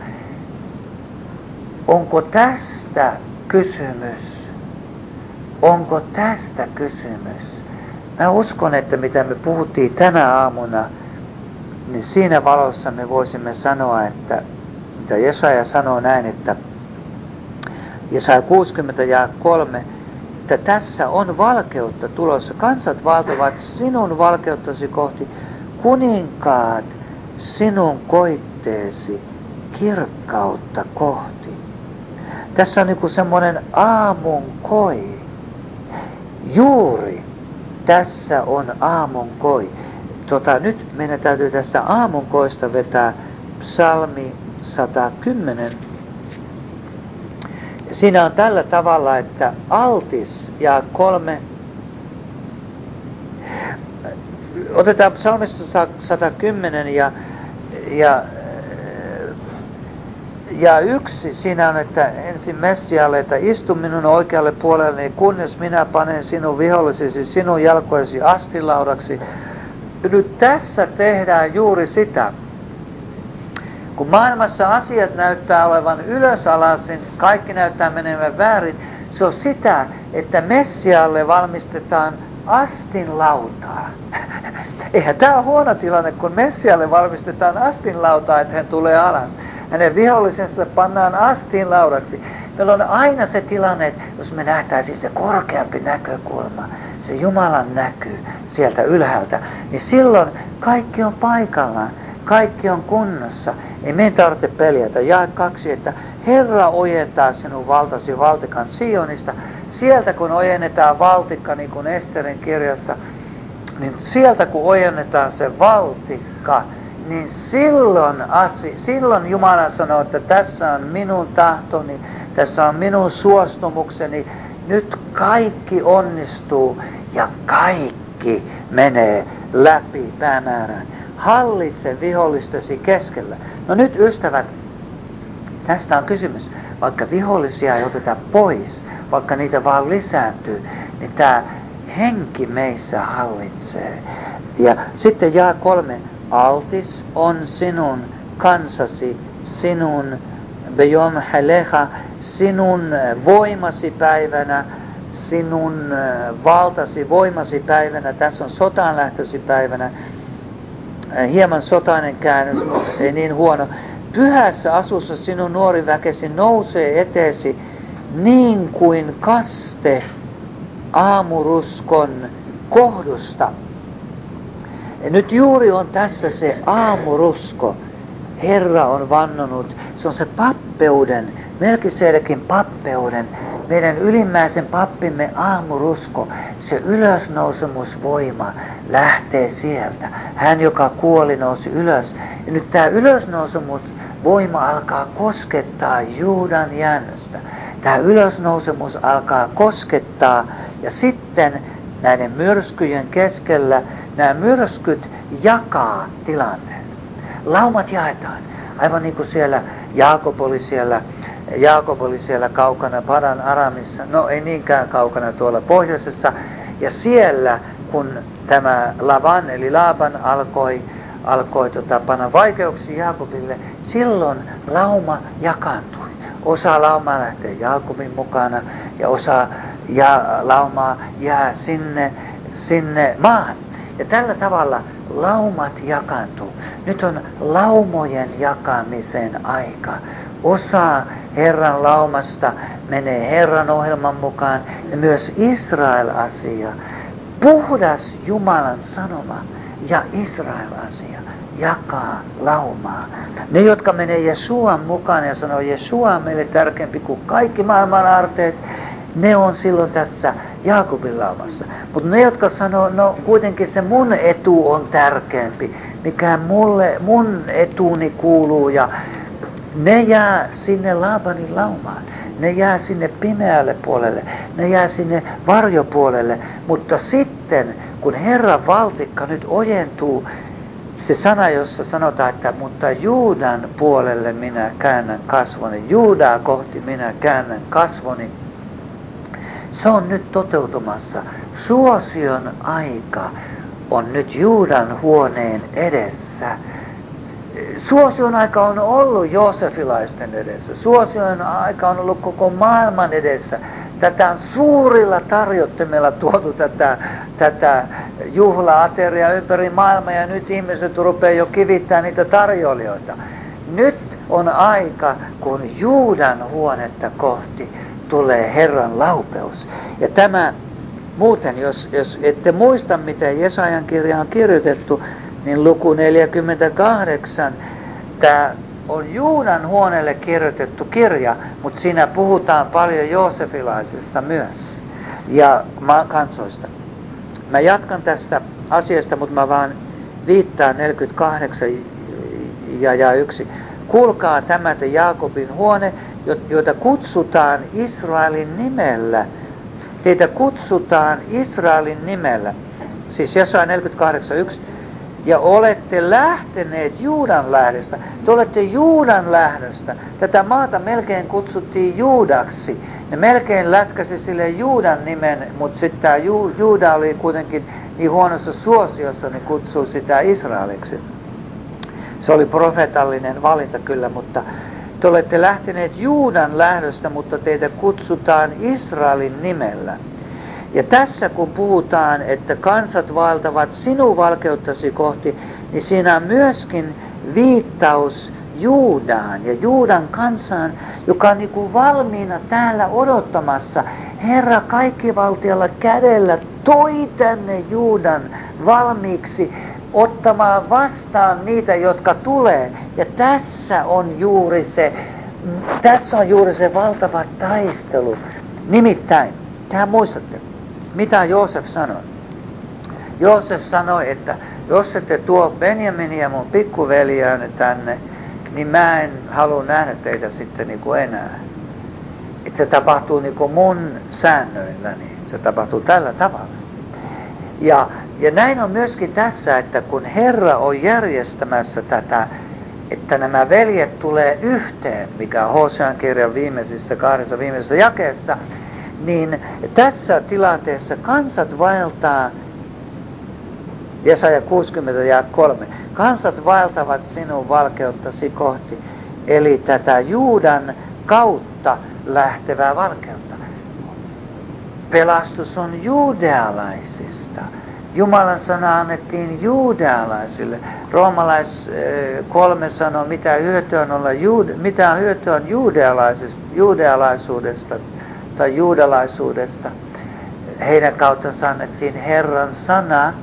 Onko tästä kysymys? Onko tästä kysymys? Mä uskon, että mitä me puhuttiin tänä aamuna, niin siinä valossa me voisimme sanoa, että mitä Jesaja sanoo näin, että Jesaja 60 ja 3, että tässä on valkeutta tulossa. Kansat valtavat sinun valkeuttasi kohti, kuninkaat sinun koitteesi kirkkautta kohti. Tässä on niinku semmoinen aamun koi. Juuri tässä on aamun koi. Nyt meidän täytyy tästä aamun koista vetää psalmi 110. Siinä on tällä tavalla, että altis ja 3. Otetaan psalmista 110 ja 1 siinä on, että ensin Messiaalle, että istu minun oikealle puolelleni, kunnes minä panen sinun vihollisesi sinun jalkoisi astinlaudaksi. Nyt tässä tehdään juuri sitä. Kun maailmassa asiat näyttää olevan ylösalaisin, kaikki näyttää menevän väärin, se on sitä, että Messiaalle valmistetaan astinlautaa. Eihän tämä ole huono tilanne, kun Messiaalle valmistetaan astinlautaa, että hän tulee alas. Hänen vihollisensa pannaan astinlaudaksi. Meillä on aina se tilanne, että jos me nähtäisiin se korkeampi näkökulma, se Jumalan näkyy sieltä ylhäältä, niin silloin kaikki on paikallaan, kaikki on kunnossa. Ei meidän tarvitse peljätä. Jae 2, että Herra ojentaa sinun valtasi valtikan Sionista. Sieltä kun ojennetaan valtikka, niin kuin Esterin kirjassa, niin sieltä kun ojennetaan se valtikka, niin silloin Jumala sanoo, että tässä on minun tahtoni, tässä on minun suostumukseni, nyt kaikki onnistuu ja kaikki menee läpi päämäärään. Hallitse vihollistesi keskellä. No nyt ystävät, tästä on kysymys. Vaikka vihollisia ei oteta pois, vaikka niitä vaan lisääntyy, niin tämä henki meissä hallitsee. Ja sitten jae 3. Altis on sinun kansasi, sinun beyom halecha, sinun voimasi päivänä, sinun valtasi voimasi päivänä. Tässä on sotaan lähtösi päivänä. Hieman sotainen käännös, mutta ei niin huono. Pyhässä asussa sinun nuori väkesi nousee eteesi niin kuin kaste aamuruskon kohdusta. Ja nyt juuri on tässä se aamurusko. Herra on vannonut. Se on se pappeuden, Melkisedekin pappeuden, meidän ylimmäisen pappimme aamurusko. Se ylösnousemusvoima lähtee sieltä. Hän, joka kuoli, nousi ylös. Ja nyt tämä ylösnousemusvoima alkaa koskettaa Juudan jäännöstä. Tämä ylösnousemus alkaa koskettaa ja sitten näiden myrskyjen keskellä nämä myrskyt jakaa tilanteen. Laumat jaetaan. Aivan niin kuin siellä Jaakob oli siellä Jaakob oli siellä kaukana Padan Aramissa, no ei niinkään kaukana tuolla pohjoisessa. Ja siellä, kun tämä Laban eli Laaban alkoi panna vaikeuksia Jaakobille, silloin lauma jakaantui. Osa laumaa lähtee Jaakobin mukana ja osa laumaa jää sinne maahan. Ja tällä tavalla laumat jakaantuu. Nyt on laumojen jakamisen aika. Osa Herran laumasta menee Herran ohjelman mukaan ja myös Israel-asia. Puhdas Jumalan sanoma ja Israel-asia jakaa laumaa. Ne, jotka menee Jesuan mukaan ja sanoo, Jesua on meille tärkeämpi kuin kaikki maailman aarteet, ne on silloin tässä Jaakobin laumassa. Mutta ne, jotka sanoo, no kuitenkin se mun etu on tärkeämpi, mikä mun etuni kuuluu, ja ne jää sinne Laabanin laumaan. Ne jää sinne pimeälle puolelle, ne jää sinne varjopuolelle, mutta sitten kun Herran valtikka nyt ojentuu, se sana, jossa sanotaan, että mutta Juudan puolelle minä käännän kasvoni, Juudaa kohti minä käännän kasvoni, se on nyt toteutumassa. Suosion aika on nyt Juudan huoneen edessä. Suosion aika on ollut joosefilaisten edessä. Suosion aika on ollut koko maailman edessä. Tätä on suurilla tarjottimella tuotu tätä juhla-ateriaa ympäri maailmaa, ja nyt ihmiset rupeaa jo kivittämään niitä tarjoilijoita. Nyt on aika, kun Juudan huonetta kohti tulee Herran laupeus. Ja tämä muuten, jos ette muista, miten Jesajan kirja on kirjoitettu, niin luku 48, tämä on Juudan huoneelle kirjoitettu kirja, mutta siinä puhutaan paljon joosefilaisista myös ja kansoista. Mä jatkan tästä asiasta, mutta mä vaan viittaan 48 ja 1. Kuulkaa tämä te Jaakobin huone, joita kutsutaan Israelin nimellä. Teitä kutsutaan Israelin nimellä. Siis Jesaja 48:1. Ja olette lähteneet Juudan lähdöstä. Te olette Juudan lähdöstä. Tätä maata melkein kutsuttiin Juudaksi. Ne melkein lätkäsi sille Juudan nimen, mutta sitten tämä Juuda oli kuitenkin niin huonossa suosiossa, niin kutsui sitä Israeliksi. Se oli profeetallinen valinta kyllä, mutta te olette lähteneet Juudan lähdöstä, mutta teitä kutsutaan Israelin nimellä. Ja tässä kun puhutaan, että kansat vaeltavat sinun valkeuttasi kohti, niin siinä on myöskin viittaus Juudaan ja Juudan kansaan, joka on niin kuin valmiina täällä odottamassa. Herra kaikkivaltialla kädellä toi tänne Juudan valmiiksi ottamaan vastaan niitä, jotka tulee. Ja tässä on juuri se valtava taistelu. Nimittäin, tähän muistatte, mitä Joosef sanoi. Joosef sanoi, että jos ette tuo Benjaminia mun pikkuveljeäni tänne, niin mä en halua nähdä teitä sitten niin kuin enää. Että se tapahtuu niin kuin mun säännöilläni. Se tapahtuu tällä tavalla. Ja näin on myöskin tässä, että kun Herra on järjestämässä tätä, että nämä veljet tulee yhteen, mikä on Hosean kirjan kahdessa viimeisessä jakeessa, niin tässä tilanteessa kansat vaeltaa, Jesaja 60:3, kansat vaeltavat sinun valkeuttasi kohti, eli tätä Juudan kautta lähtevää valkeutta. Pelastus on juudealaisista. Jumalan sana annettiin juudealaisille. Roomalais 3 sanoo, mitä hyötyä on juudealaisuudesta tai juudalaisuudesta. Heidän kauttansa annettiin Herran sana.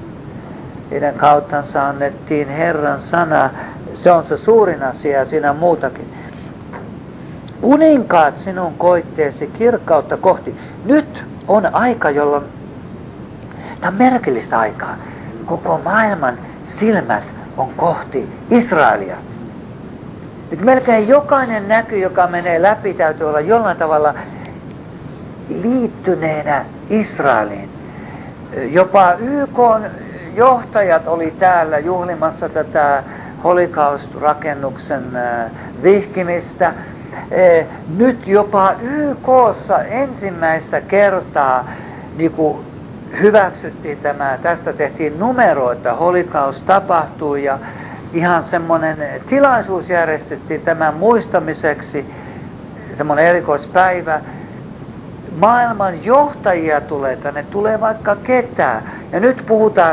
Se on se suurin asia ja siinä on muutakin. Kuninkaat sinun koitteesi kirkkautta kohti. Nyt on aika, jolloin, tämä on merkillistä aikaa, koko maailman silmät on kohti Israelia. Nyt melkein jokainen näky, joka menee läpi, täytyy olla jollain tavalla liittyneenä Israeliin. Jopa YK:n johtajat oli täällä juhlimassa tätä Holocaust-rakennuksen vihkimistä. Nyt jopa YK:ssa ensimmäistä kertaa niin kuin hyväksyttiin tästä tehtiin numero, että holokaust tapahtui ja ihan semmoinen tilaisuus järjestettiin tämän muistamiseksi, semmoinen erikoispäivä. Maailman johtajia tulee tänne, tulee vaikka ketään. Ja nyt puhutaan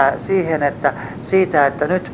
siitä, että nyt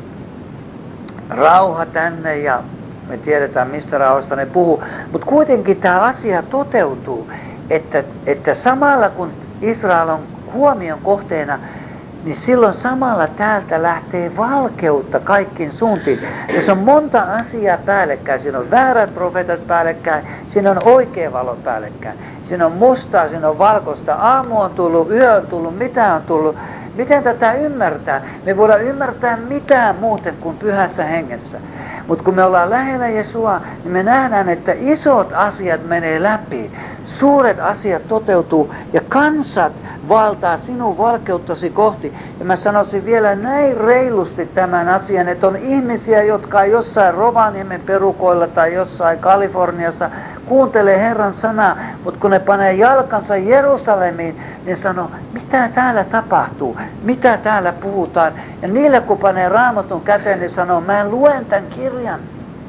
rauha tänne ja me tiedetään mistä rauhasta ne puhuu. Mutta kuitenkin tämä asia toteutuu, että samalla kun Israel on huomion kohteena, niin silloin samalla täältä lähtee valkeutta kaikkiin suuntiin. Ja se on monta asiaa päällekkäin. Siinä on väärät profeetat päällekkäin, siinä on oikea valo päällekkäin. Siinä on mustaa, siinä on valkoista. Aamu on tullut, yö on tullut, mitä on tullut. Miten tätä ymmärtää? Me voidaan ymmärtää mitään muuten kuin pyhässä hengessä. Mutta kun me ollaan lähellä Jesua, niin me nähdään, että isot asiat menee läpi. Suuret asiat toteutuu ja kansat valtaa sinun valkeuttasi kohti. Ja mä sanoisin vielä näin reilusti tämän asian, että on ihmisiä, jotka jossain Rovaniemen perukoilla tai jossain Kaliforniassa kuuntelee Herran sanaa, mutta kun ne panee jalkansa Jerusalemiin, niin sanoo, mitä täällä tapahtuu, mitä täällä puhutaan. Ja niille kun panee Raamatun käteen, niin sanoo, mä luen tämän kirjan.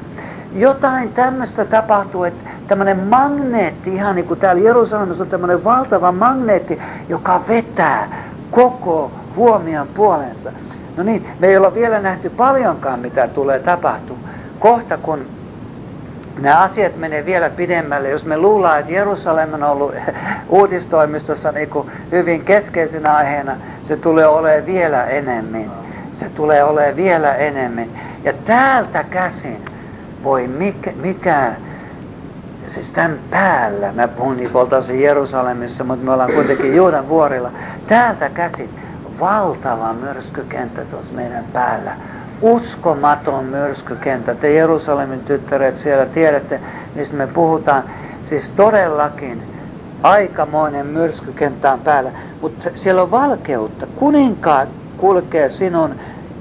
Jotain tämmöistä tapahtuu, että tämmöinen magneetti, ihan niin kuin täällä Jerusalemissa on tämmöinen valtava magneetti, joka vetää koko huomion puolensa. No niin, me ei olla vielä nähty paljonkaan, mitä tulee tapahtua. Kohta kun nämä asiat menee vielä pidemmälle, jos me luullaan, että Jerusalem on ollut uutistoimistossa niin kuin hyvin keskeisenä aiheena, se tulee olemaan vielä enemmän. Se tulee olemaan vielä enemmän. Ja täältä käsin voi mikään, siis tämän päällä, mä puhun niin kuin oltaisiin Jerusalemissa, mutta me ollaan kuitenkin Juudan vuorilla, täältä käsin valtava myrskykenttä tuossa meidän päällä. Uskomaton myrskykenttä. Te Jerusalemin tyttäret siellä tiedätte, mistä me puhutaan. Siis todellakin aikamoinen myrskykenttä on päällä. Mutta siellä on valkeutta. Kuninkaat kulkee sinun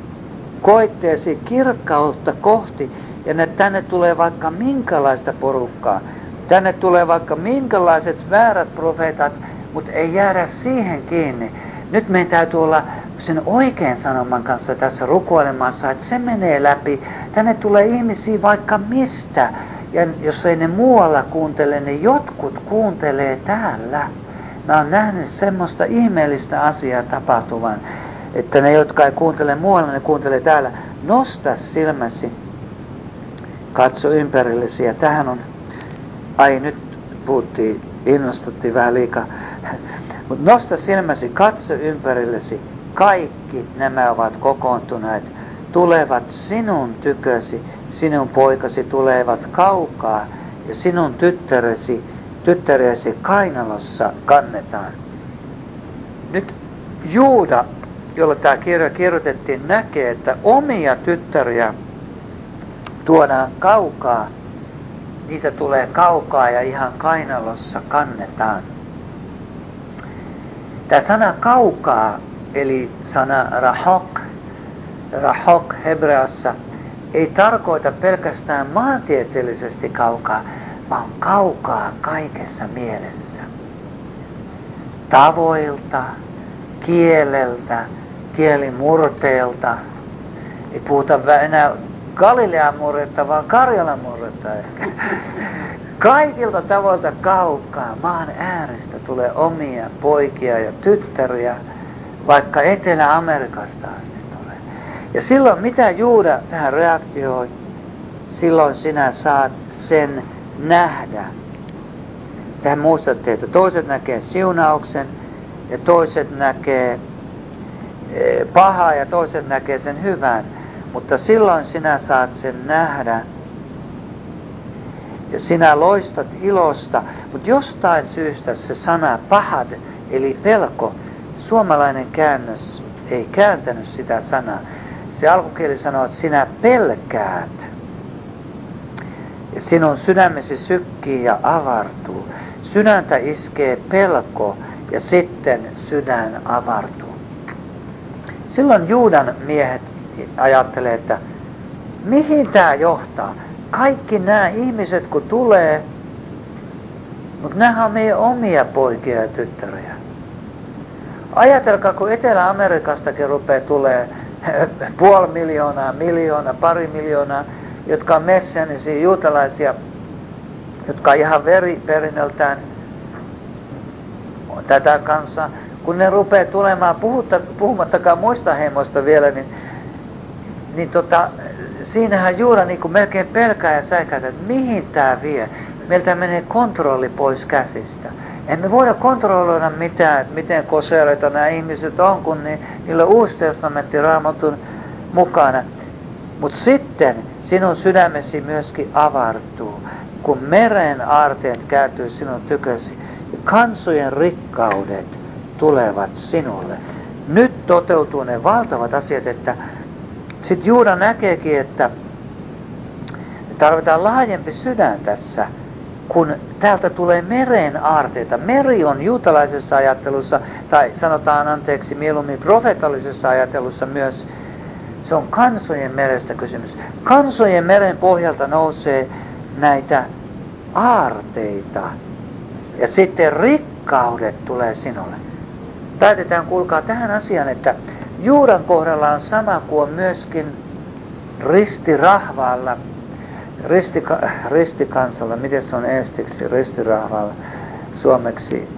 koitteesi kirkkautta kohti. Ja tänne tulee vaikka minkälaista porukkaa. Tänne tulee vaikka minkälaiset väärät profeetat, mutta ei jäädä siihen kiinni. Nyt meidän täytyy olla sen oikean sanoman kanssa tässä rukoilemassa, että se menee läpi. Tänne tulee ihmisiä vaikka mistä. Ja jos ei ne muualla kuuntele, niin jotkut kuuntelee täällä. Mä oon nähnyt semmoista ihmeellistä asiaa tapahtuvan, että ne, jotka ei kuuntele muualla, ne kuuntelee täällä. Nosta silmäsi, katso ympärillesi. Ja tähän on, nyt puhuttiin, innostuttiin vähän liikaa. Mutta nosta silmäsi, katso ympärillesi. Kaikki nämä ovat kokoontuneet, tulevat sinun tykösi, sinun poikasi tulevat kaukaa ja sinun tyttäresi kainalossa kannetaan. Nyt Juuda, jolla tämä kirja kirjoitettiin, näkee, että omia tyttäriä tuodaan kaukaa, niitä tulee kaukaa ja ihan kainalossa kannetaan. Tämä sana kaukaa, eli sana rahok hebreassa, ei tarkoita pelkästään maantieteellisesti kaukaa, vaan kaukaa kaikessa mielessä. Tavoilta, kieleltä, kielimurteelta. Ei puhuta enää Galilean murretta, vaan Karjalan murretta ehkä. Kaikilta tavoilta kaukaa, maan äärestä tulee omia poikia ja tyttäriä, vaikka Etelä-Amerikasta asti tulee. Ja silloin mitä Juuda tähän reaktioi, silloin sinä saat sen nähdä. Tähän muistatte, että toiset näkee siunauksen ja toiset näkee pahaa ja toiset näkee sen hyvän. Mutta silloin sinä saat sen nähdä. Ja sinä loistat ilosta, mutta jostain syystä se sana pahad, eli pelko, suomalainen käännös ei kääntänyt sitä sanaa. Se alkukieli sanoo, että sinä pelkäät. Ja sinun sydämesi sykkii ja avartuu. Sydäntä iskee pelko ja sitten sydän avartuu. Silloin Juudan miehet ajattelee, että mihin tämä johtaa? kaikki nämä ihmiset kun tulee, mutta nämä on meidän omia poikia ja tyttäriä. Ajatelkaa, kun Etelä-Amerikastakin rupeaa tulee 500 000, 1 miljoona, 2 miljoonaa, jotka on messianisia juutalaisia, jotka on ihan veriperinnöltään tätä kansaa. Kun ne rupeaa tulemaan, puhumattakaan muista heimoista vielä, niin siinähän Juuda niin kuin melkein pelkää ja säikäytää, että mihin tämä vie. Meiltä menee kontrolli pois käsistä. Emme voida kontrolloida mitään, että miten kosereita nämä ihmiset on, kun niillä on Uusi testamentti Raamatun mukana. Mutta sitten sinun sydämesi myöskin avartuu, kun meren aarteet kääntyy sinun tykösi. Kansojen rikkaudet tulevat sinulle. Nyt toteutuu ne valtavat asiat, että sitten Juuda näkeekin, että tarvitaan laajempi sydän tässä, kun täältä tulee meren aarteita. Meri on juutalaisessa ajattelussa, tai sanotaan mieluummin profeetallisessa ajattelussa myös, se on kansojen merestä kysymys. Kansojen meren pohjalta nousee näitä aarteita, ja sitten rikkaudet tulee sinulle. Päätetään kuulkaa tähän asiaan, että Juudan kohdalla on sama kuin myöskin ristirahvaalla, ristikansalla, miten se on estiksi, ristirahvaalla, suomeksi,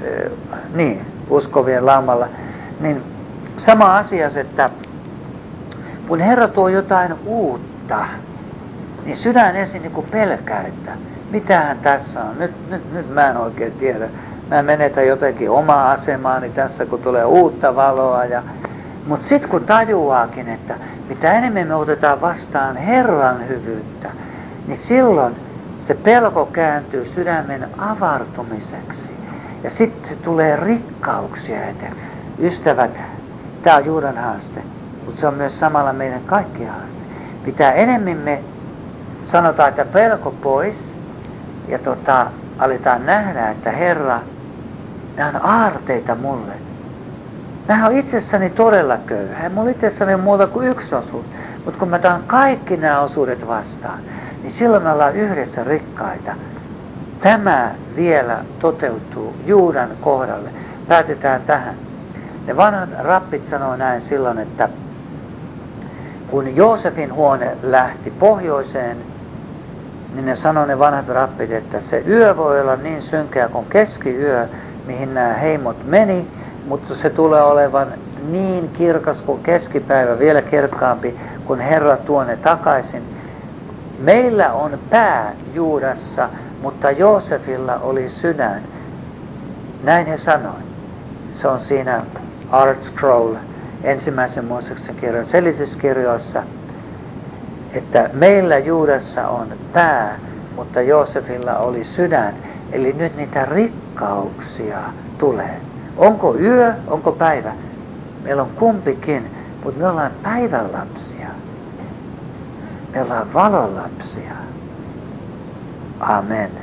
uskovien laumalla, niin sama asia, että kun Herra tuo jotain uutta, niin sydän ensin niin kuin pelkää, että mitähän tässä on, nyt mä en oikein tiedä, mä menetän jotenkin omaa asemaani tässä, kun tulee uutta valoa, mutta sitten kun tajuaakin, että mitä enemmän me otetaan vastaan Herran hyvyyttä, niin silloin se pelko kääntyy sydämen avartumiseksi. Ja sitten tulee rikkauksia eteen. Ystävät, tämä on Juudan haaste, mutta se on myös samalla meidän kaikkien haaste. Mitä enemmän me sanotaan, että pelko pois, ja aletaan nähdä, että Herra, nämä on aarteita mulle. Nämä on itsessäni todella köyhä. Ei mulla itsessäni muuta kuin yksi osuus. Mutta kun mä otan kaikki nämä osuudet vastaan, niin silloin me ollaan yhdessä rikkaita. Tämä vielä toteutuu Juudan kohdalle. Päätetään tähän. Ne vanhat rappit sanoo näin silloin, että kun Joosefin huone lähti pohjoiseen, niin ne sanoo ne vanhat rappit, että se yö voi olla niin synkeä kuin keskiyö, mihin nämä heimot meni, mutta se tulee olevan niin kirkas kuin keskipäivä, vielä kirkkaampi, kun Herra tuo ne takaisin. Meillä on pää Juudassa, mutta Joosefilla oli sydän. Näin he sanoi. Se on siinä Art Scroll, ensimmäisen Mooseksen kirjan selityskirjoissa, että meillä Juudassa on pää, mutta Joosefilla oli sydän. Eli nyt niitä rikkauksia tulee. Onko yö, onko päivä? Meillä on kumpikin, mutta me ollaan päivänlapsia. Me ollaan valonlapsia. Amen.